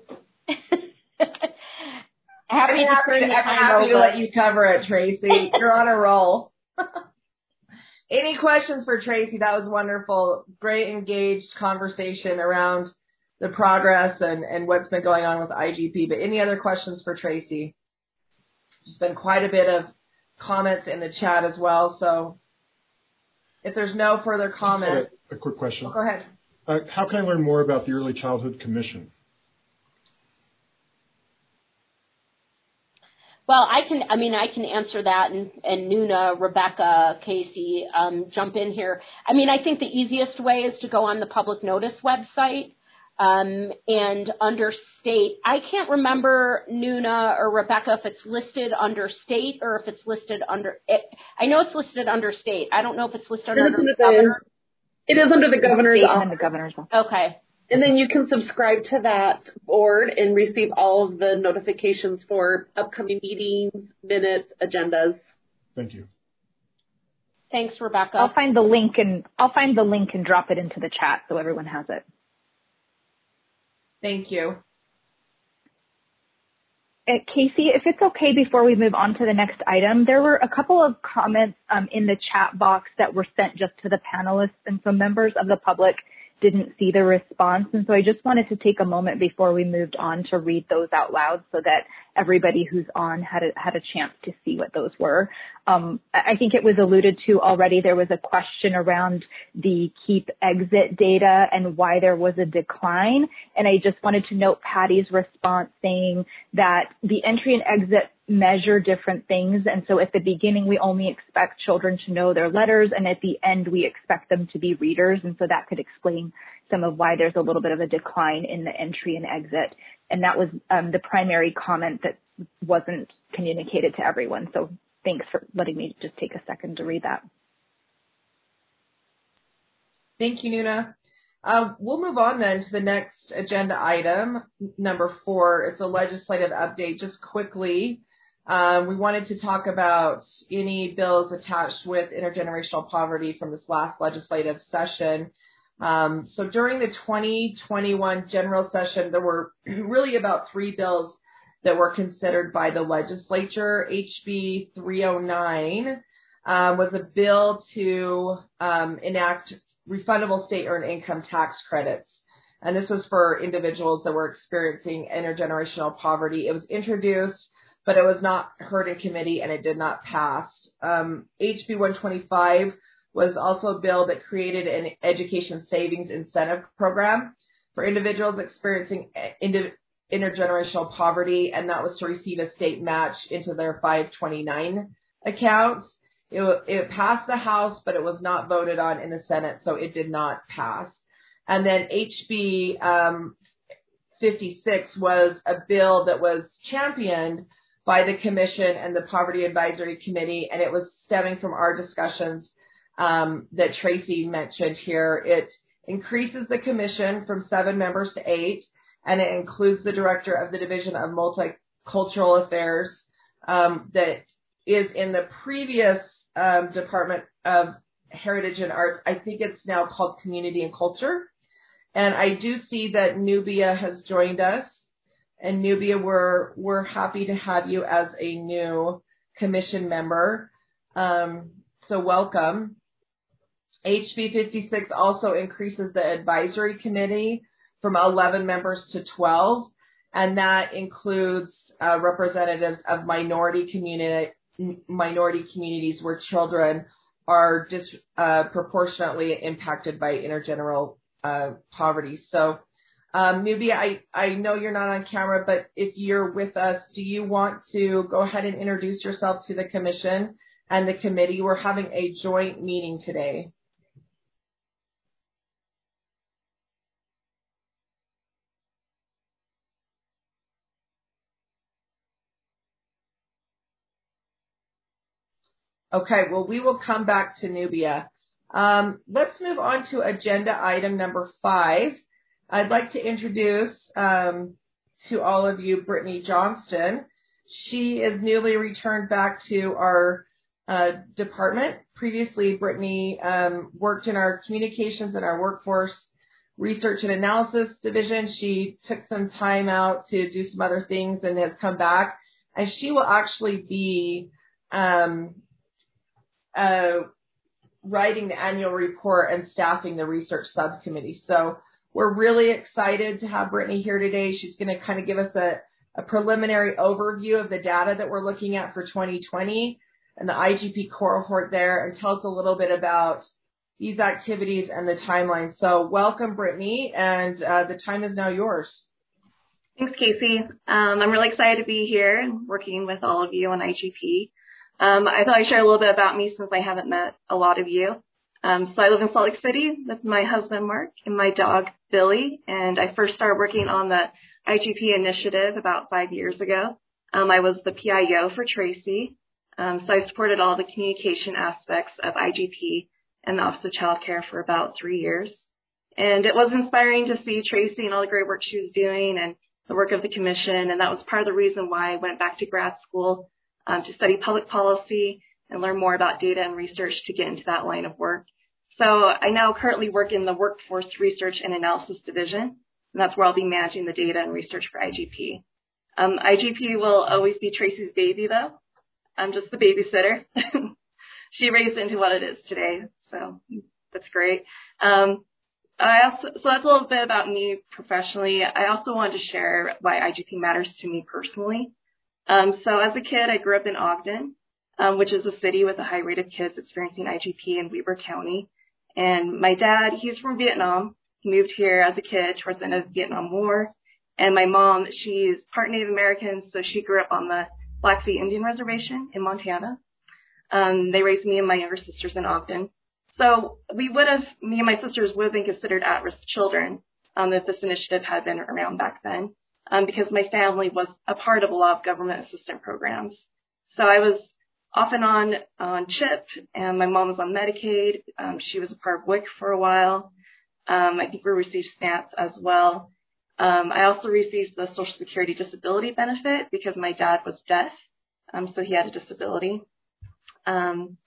Speaker 4: happy to let you cover it, Tracy. You're on a roll. Any questions for Tracy? That was wonderful. Great engaged conversation around the progress and what's been going on with IGP. But any other questions for Tracy? There's been quite a bit of comments in the chat as well. So if there's no further comments.
Speaker 1: A quick question.
Speaker 4: Oh, go ahead.
Speaker 1: How can I learn more about the Early Childhood Commission?
Speaker 3: Well, I can answer that, and Nuna, Rebecca, Casey, jump in here. I think the easiest way is to go on the public notice website, and under state, I can't remember, Nuna or Rebecca, if it's listed under state or if it's listed under it. I know it's listed under state. I don't know if it's listed under the governor.
Speaker 9: It is under the governor's office.
Speaker 2: And the governor's office.
Speaker 3: Okay.
Speaker 9: And then you can subscribe to that board and receive all of the notifications for upcoming meetings, minutes, agendas.
Speaker 1: Thank you.
Speaker 3: Thanks, Rebecca.
Speaker 2: I'll find the link and drop it into the chat so everyone has it.
Speaker 4: Thank you.
Speaker 2: Casey, if it's okay before we move on to the next item, there were a couple of comments in the chat box that were sent just to the panelists, and so members of the public didn't see the response. And so I just wanted to take a moment before we moved on to read those out loud so that everybody who's on had a chance to see what those were. I think it was alluded to already. There was a question around the KEEP exit data and why there was a decline. And I just wanted to note Patty's response saying that the entry and exit measure different things. And so at the beginning, we only expect children to know their letters, and at the end, we expect them to be readers. And so that could explain some of why there's a little bit of a decline in the entry and exit. And that was the primary comment that wasn't communicated to everyone. So thanks for letting me just take a second to read that.
Speaker 4: Thank you, Nuna. We'll move on then to the next agenda item, number 4. It's a legislative update. Just quickly, we wanted to talk about any bills attached with intergenerational poverty from this last legislative session. So during the 2021 general session, there were really about 3 bills that were considered by the legislature. HB 309 was a bill to enact refundable state earned income tax credits. And this was for individuals that were experiencing intergenerational poverty. It was introduced, but it was not heard in committee and it did not pass. HB 125 was also a bill that created an education savings incentive program for individuals experiencing intergenerational poverty, and that was to receive a state match into their 529 accounts. It passed the House, but it was not voted on in the Senate, so it did not pass. And then HB 56 was a bill that was championed by the Commission and the Poverty Advisory Committee, and it was stemming from our discussions that Tracy mentioned here. It increases the Commission from 7 members to 8, and it includes the Director of the Division of Multicultural Affairs that is in the previous Department of Heritage and Arts. I think it's now called Community and Culture. And I do see that Nubia has joined us. And Nubia, we're happy to have you as a new commission member. So welcome. HB 56 also increases the advisory committee from 11 members to 12. And that includes representatives of minority communities where children are disproportionately impacted by intergenerational poverty. So, Nubia, I know you're not on camera, but if you're with us, do you want to go ahead and introduce yourself to the commission and the committee? We're having a joint meeting today. Okay, well, we will come back to Nubia. Let's move on to agenda item number 5. I'd like to introduce to all of you Brittany Johnston. She is newly returned back to our department. Previously, Brittany worked in our communications and our workforce research and analysis division. She took some time out to do some other things and has come back. And she will actually be writing the annual report and staffing the research subcommittee. So we're really excited to have Brittany here today. She's going to kind of give us a preliminary overview of the data that we're looking at for 2020 and the IGP cohort there, and tell us a little bit about these activities and the timeline. So welcome, Brittany, and the time is now yours.
Speaker 10: Thanks, Casey. I'm really excited to be here and working with all of you on IGP. I thought I'd share a little bit about me since I haven't met a lot of you. So I live in Salt Lake City with my husband, Mark, and my dog, Billy. And I first started working on the IGP initiative about 5 years ago. I was the PIO for Tracy. So I supported all the communication aspects of IGP and the Office of Child Care for about 3 years. And it was inspiring to see Tracy and all the great work she was doing and the work of the commission. And that was part of the reason why I went back to grad school to study public policy and learn more about data and research to get into that line of work. So I now currently work in the Workforce Research and Analysis Division, and that's where I'll be managing the data and research for IGP. IGP will always be Tracy's baby, though. I'm just the babysitter. She raised it into what it is today, so that's great. So that's a little bit about me professionally. I also wanted to share why IGP matters to me personally. So as a kid, I grew up in Ogden, which is a city with a high rate of kids experiencing IGP in Weber County. And my dad, he's from Vietnam. He moved here as a kid towards the end of the Vietnam War. And my mom, she's part Native American, so she grew up on the Blackfeet Indian Reservation in Montana. They raised me and my younger sisters in Ogden. So me and my sisters would have been considered at-risk children if this initiative had been around back then, because my family was a part of a lot of government assistance programs. So I was off and on CHIP, and my mom was on Medicaid. She was a part of WIC for a while. I think we received SNAP as well. I also received the Social Security disability benefit because my dad was deaf, so he had a disability. And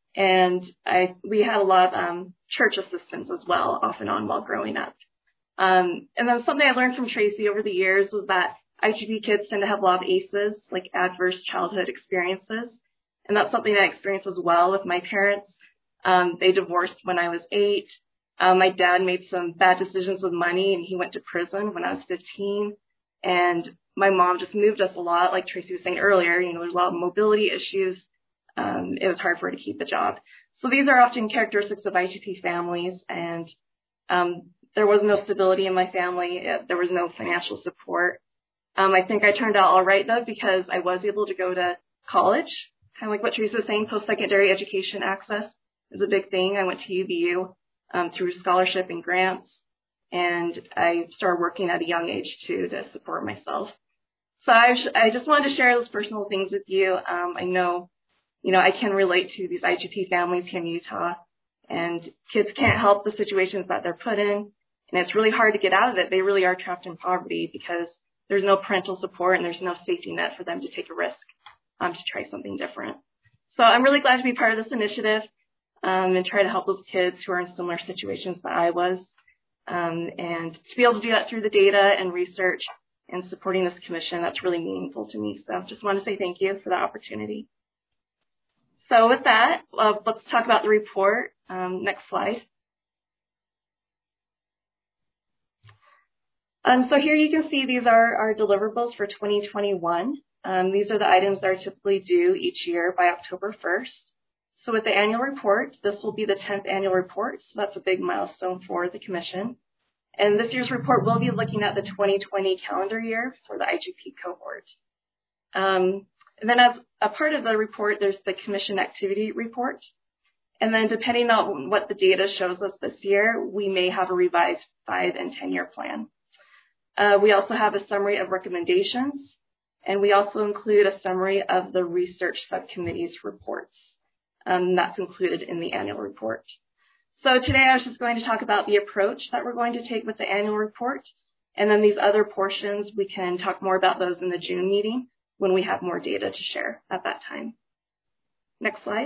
Speaker 10: we had a lot of church assistance as well, off and on while growing up. And then something I learned from Tracy over the years was that IGP kids tend to have a lot of ACEs, like adverse childhood experiences. And that's something I experienced as well with my parents. They divorced when I was 8. My dad made some bad decisions with money, and he went to prison when I was 15. And my mom just moved us a lot, like Tracy was saying earlier. You know, there's a lot of mobility issues. It was hard for her to keep a job. So these are often characteristics of IGP families, and there was no stability in my family. There was no financial support. I think I turned out all right, though, because I was able to go to college. Kind of like what Teresa was saying, post-secondary education access is a big thing. I went to UVU through scholarship and grants, and I started working at a young age, too, to support myself. So I just wanted to share those personal things with you. I know, I can relate to these IGP families here in Utah, and kids can't help the situations that they're put in, and it's really hard to get out of it. They really are trapped in poverty because there's no parental support and there's no safety net for them to take a risk to try something different. So I'm really glad to be part of this initiative and try to help those kids who are in similar situations that I was, and to be able to do that through the data and research and supporting this commission, that's really meaningful to me. So just want to say thank you for the opportunity. So with that, let's talk about the report. Next slide. So here you can see these are our deliverables for 2021. These are the items that are typically due each year by October 1st. So with the annual report, this will be the 10th annual report. So that's a big milestone for the commission. And this year's report will be looking at the 2020 calendar year for the IGP cohort. And then as a part of the report, there's the commission activity report. And then depending on what the data shows us this year, we may have a revised 5- and 10-year plan. We also have a summary of recommendations, and we also include a summary of the research subcommittee's reports. That's included in the annual report. So today I was just going to talk about the approach that we're going to take with the annual report, and then these other portions, we can talk more about those in the June meeting when we have more data to share at that time. Next slide.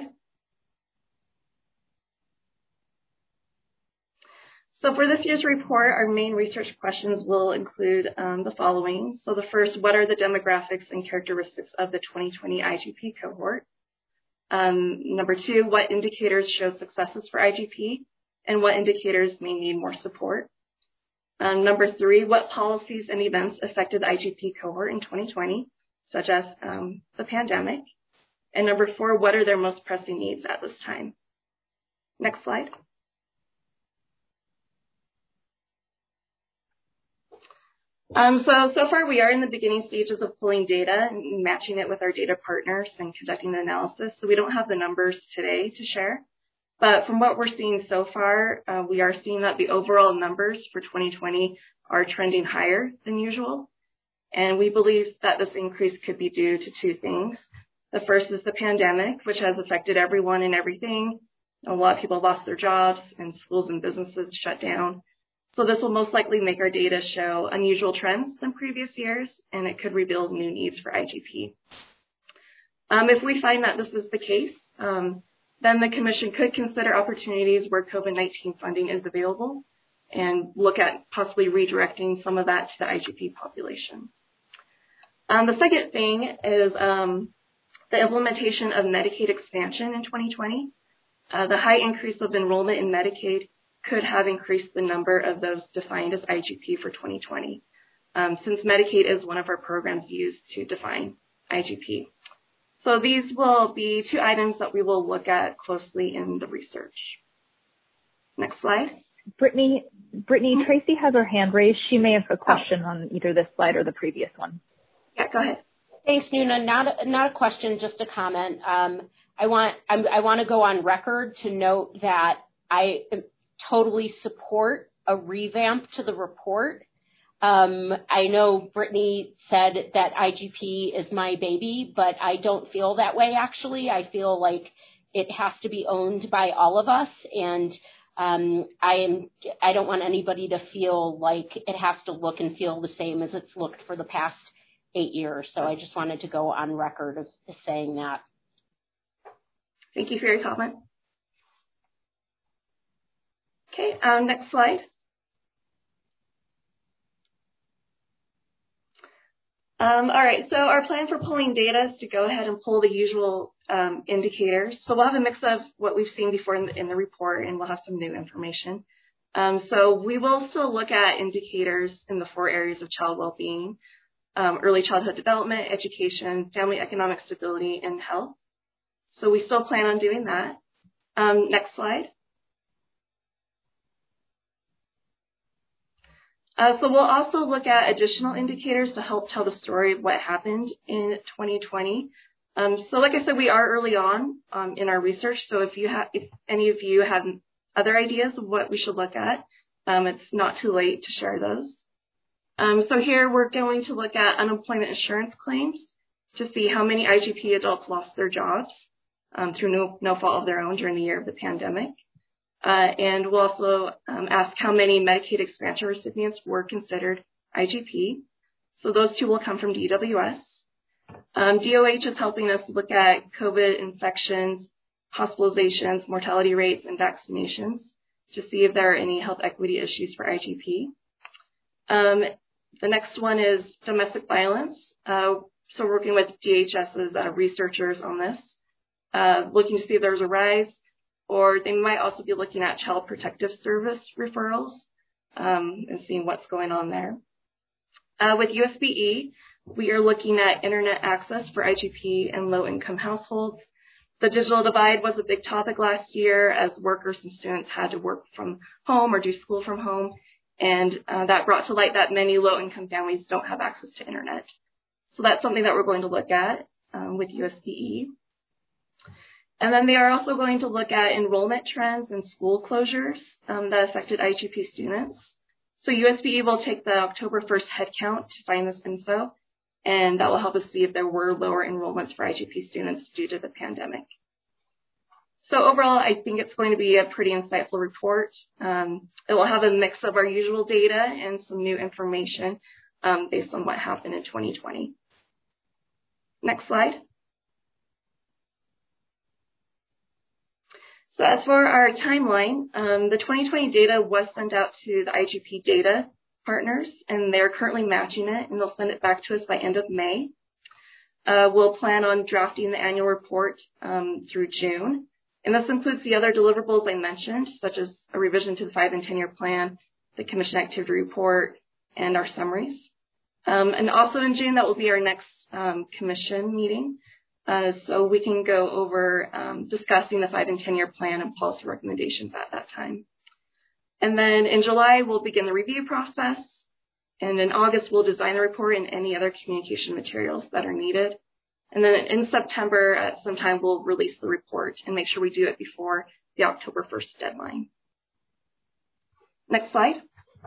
Speaker 10: So for this year's report, our main research questions will include the following. So the first, what are the demographics and characteristics of the 2020 IGP cohort? Number 2, what indicators show successes for IGP and what indicators may need more support? Number 3, what policies and events affected the IGP cohort in 2020, such as the pandemic? And number 4, what are their most pressing needs at this time? Next slide. So far we are in the beginning stages of pulling data and matching it with our data partners and conducting the analysis. So we don't have the numbers today to share. But from what we're seeing so far, we are seeing that the overall numbers for 2020 are trending higher than usual. And we believe that this increase could be due to 2 things. The first is the pandemic, which has affected everyone and everything. A lot of people lost their jobs and schools and businesses shut down. So this will most likely make our data show unusual trends than previous years, and it could reveal new needs for IGP. If we find that this is the case, then the commission could consider opportunities where COVID-19 funding is available and look at possibly redirecting some of that to the IGP population. The second thing is the implementation of Medicaid expansion in 2020. The high increase of enrollment in Medicaid could have increased the number of those defined as IGP for 2020, since Medicaid is one of our programs used to define IGP. So these will be 2 items that we will look at closely in the research. Next slide.
Speaker 2: Brittany, Tracy has her hand raised. She may have a question on either this slide or the previous one.
Speaker 10: Yeah, go ahead.
Speaker 3: Thanks, Nuna. Not a question, just a comment. I want to go on record to note that I totally support a revamp to the report. I know Brittany said that IGP is my baby, but I don't feel that way, actually. I feel like it has to be owned by all of us, and I don't want anybody to feel like it has to look and feel the same as it's looked for the past 8 years. So I just wanted to go on record as saying that.
Speaker 10: Thank you for your comment. Okay, next slide. All right, so our plan for pulling data is to go ahead and pull the usual indicators. So we'll have a mix of what we've seen before in the report, and we'll have some new information. So we will also look at indicators in the 4 areas of child well-being: early childhood development, education, family economic stability, and health. So we still plan on doing that. Next slide. So we'll also look at additional indicators to help tell the story of what happened in 2020. So like I said, we are early on in our research. So if any of you have other ideas of what we should look at, it's not too late to share those. So here we're going to look at unemployment insurance claims to see how many IGP adults lost their jobs through no fault of their own during the year of the pandemic. And we'll also ask how many Medicaid expansion recipients were considered IGP. So those two will come from DWS. DOH is helping us look at COVID infections, hospitalizations, mortality rates, and vaccinations to see if there are any health equity issues for IGP. The next one is domestic violence. So we're working with DHS's researchers on this, looking to see if there's a rise, or they might also be looking at Child Protective Service referrals and seeing what's going on there. With USBE, we are looking at internet access for IGP and low-income households. The digital divide was a big topic last year as workers and students had to work from home or do school from home, and that brought to light that many low-income families don't have access to internet. So that's something that we're going to look at with USBE. And then they are also going to look at enrollment trends and school closures that affected IGP students. So USBE will take the October 1st headcount to find this info, and that will help us see if there were lower enrollments for IGP students due to the pandemic. So overall, I think it's going to be a pretty insightful report. It will have a mix of our usual data and some new information based on what happened in 2020. Next slide. So as for our timeline, the 2020 data was sent out to the IGP data partners, and they're currently matching it, and they'll send it back to us by end of May. We'll plan on drafting the annual report through June. And this includes the other deliverables I mentioned, such as a revision to the 5 and 10-year plan, the commission activity report, and our summaries. And also in June, that will be our next commission meeting. So we can go over discussing the 5 and 10-year plan and policy recommendations at that time. And then in July, we'll begin the review process. And in August, we'll design the report and any other communication materials that are needed. And then in September, at some time, we'll release the report and make sure we do it before the October 1st deadline. Next slide.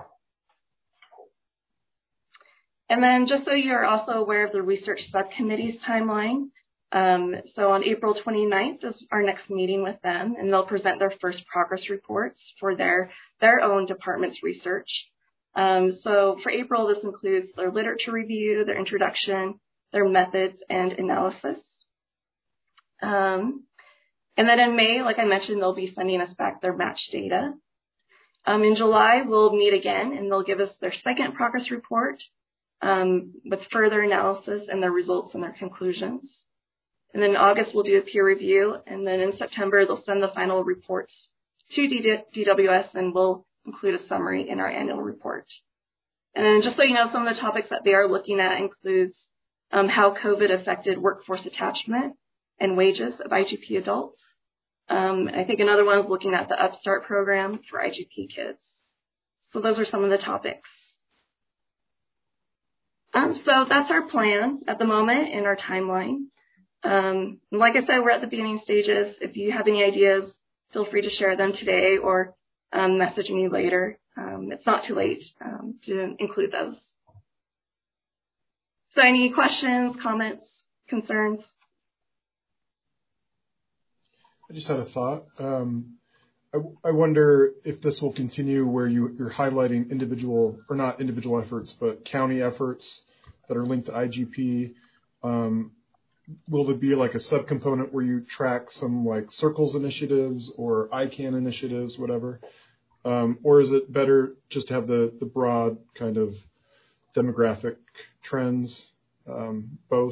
Speaker 10: And then just so you're also aware of the research subcommittee's timeline, so on April 29th is our next meeting with them, and they'll present their first progress reports for their own department's research. So for April, this includes their literature review, their introduction, their methods, and analysis. And then in May, like I mentioned, they'll be sending us back their match data. In July, we'll meet again, and they'll give us their second progress report with further analysis and their results and their conclusions. And then in August, we'll do a peer review. And then in September, they'll send the final reports to DWS, and we'll include a summary in our annual report. And then just so you know, some of the topics that they are looking at includes how COVID affected workforce attachment and wages of IGP adults. I think another one is looking at the Upstart program for IGP kids. So those are some of the topics. So that's our plan at the moment in our timeline. Like I said, we're at the beginning stages. If you have any ideas, feel free to share them today or message me later. It's not too late to include those. So any questions, comments, concerns?
Speaker 1: I just had a thought. I wonder if this will continue where you're highlighting individual, or not individual efforts, but county efforts that are linked to IGP. Will there be like a subcomponent where you track some like circles initiatives or ICANN initiatives, whatever? Or is it better just to have the broad kind of demographic trends, both?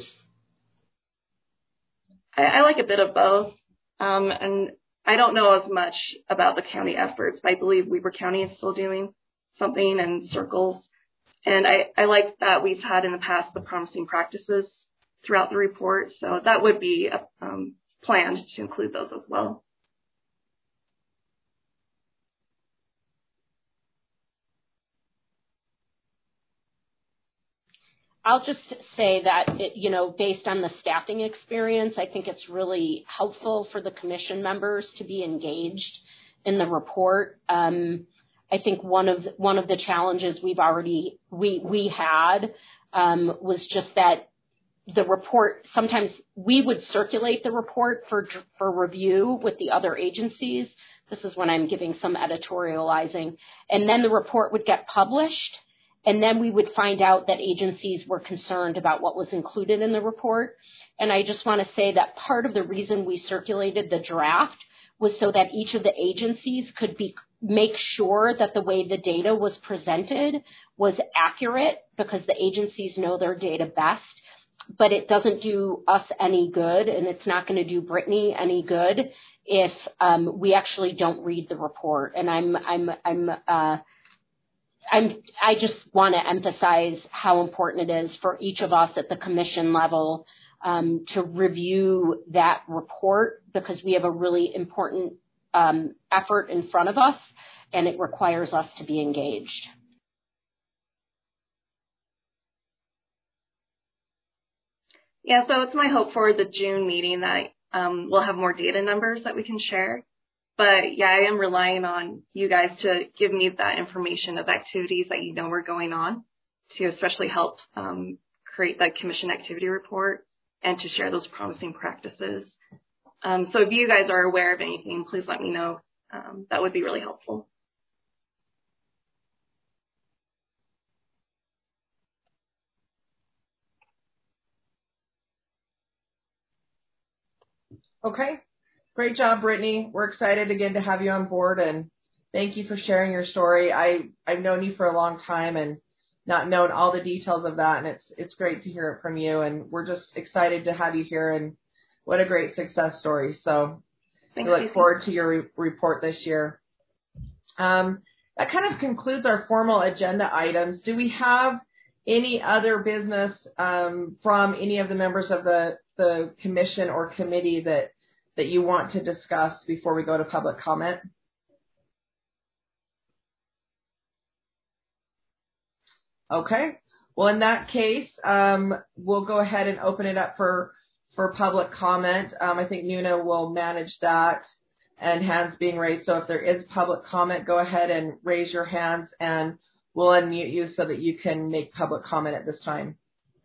Speaker 10: I like a bit of both. And I don't know as much about the county efforts, but I believe Weber County is still doing something in circles. And I like that we've had in the past the promising practices throughout the report. So that would be planned to include those as well.
Speaker 3: I'll just say that, based on the staffing experience, I think it's really helpful for the commission members to be engaged in the report. I think one of the challenges we had was just that the report, sometimes we would circulate the report for review with the other agencies. This is when I'm giving some editorializing. And then the report would get published. And then we would find out that agencies were concerned about what was included in the report. And I just want to say that part of the reason we circulated the draft was so that each of the agencies could make sure that the way the data was presented was accurate, because the agencies know their data best. But it doesn't do us any good, and it's not going to do Brittany any good if we actually don't read the report. And I just want to emphasize how important it is for each of us at the commission level to review that report, because we have a really important effort in front of us, and it requires us to be engaged.
Speaker 10: Yeah, so it's my hope for the June meeting that we'll have more data numbers that we can share. But yeah, I am relying on you guys to give me that information of activities that were going on to especially help create that commission activity report and to share those promising practices. So if you guys are aware of anything, please let me know. That would be really helpful.
Speaker 4: Okay. Great job, Brittany. We're excited again to have you on board, and thank you for sharing your story. I've known you for a long time and not known all the details of that, and it's great to hear it from you, and we're just excited to have you here, and what a great success story. So we look forward to your report this year. That kind of concludes our formal agenda items. Do we have any other business from any of the members of the commission or committee that you want to discuss before we go to public comment? Okay. Well, in that case, we'll go ahead and open it up for public comment. I think Nuna will manage that and hands being raised. So if there is public comment, go ahead and raise your hands and we'll unmute you so that you can make public comment at this time.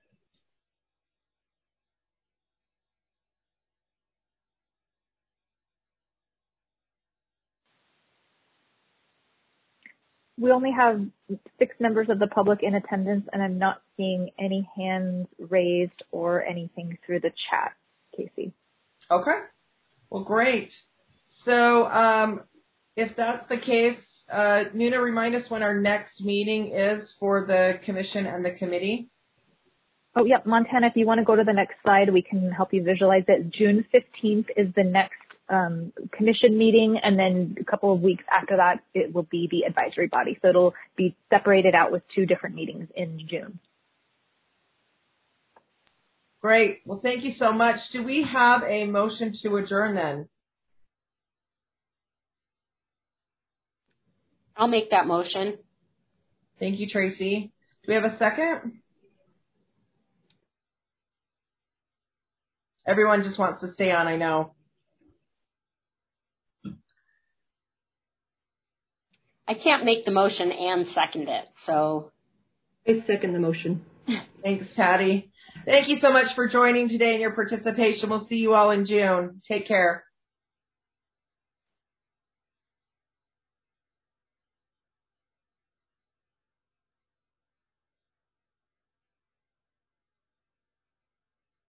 Speaker 2: We only have 6 members of the public in attendance, and I'm not seeing any hands raised or anything through the chat, Casey.
Speaker 4: Okay. Well, great. So if that's the case, Nuna, remind us when our next meeting is for the commission and the committee.
Speaker 2: Oh, yep. Montana, if you want to go to the next slide, we can help you visualize it. June 15th is the next commission meeting, and then a couple of weeks after that, it will be the advisory body. So it'll be separated out with 2 different meetings in June.
Speaker 4: Great. Well, thank you so much. Do we have a motion to adjourn then?
Speaker 3: I'll make that motion.
Speaker 4: Thank you, Tracy. Do we have a second? Everyone just wants to stay on, I know.
Speaker 3: I can't make the motion and second it, so.
Speaker 6: I second the motion.
Speaker 4: Thanks, Patty. Thank you so much for joining today and your participation. We'll see you all in June. Take care.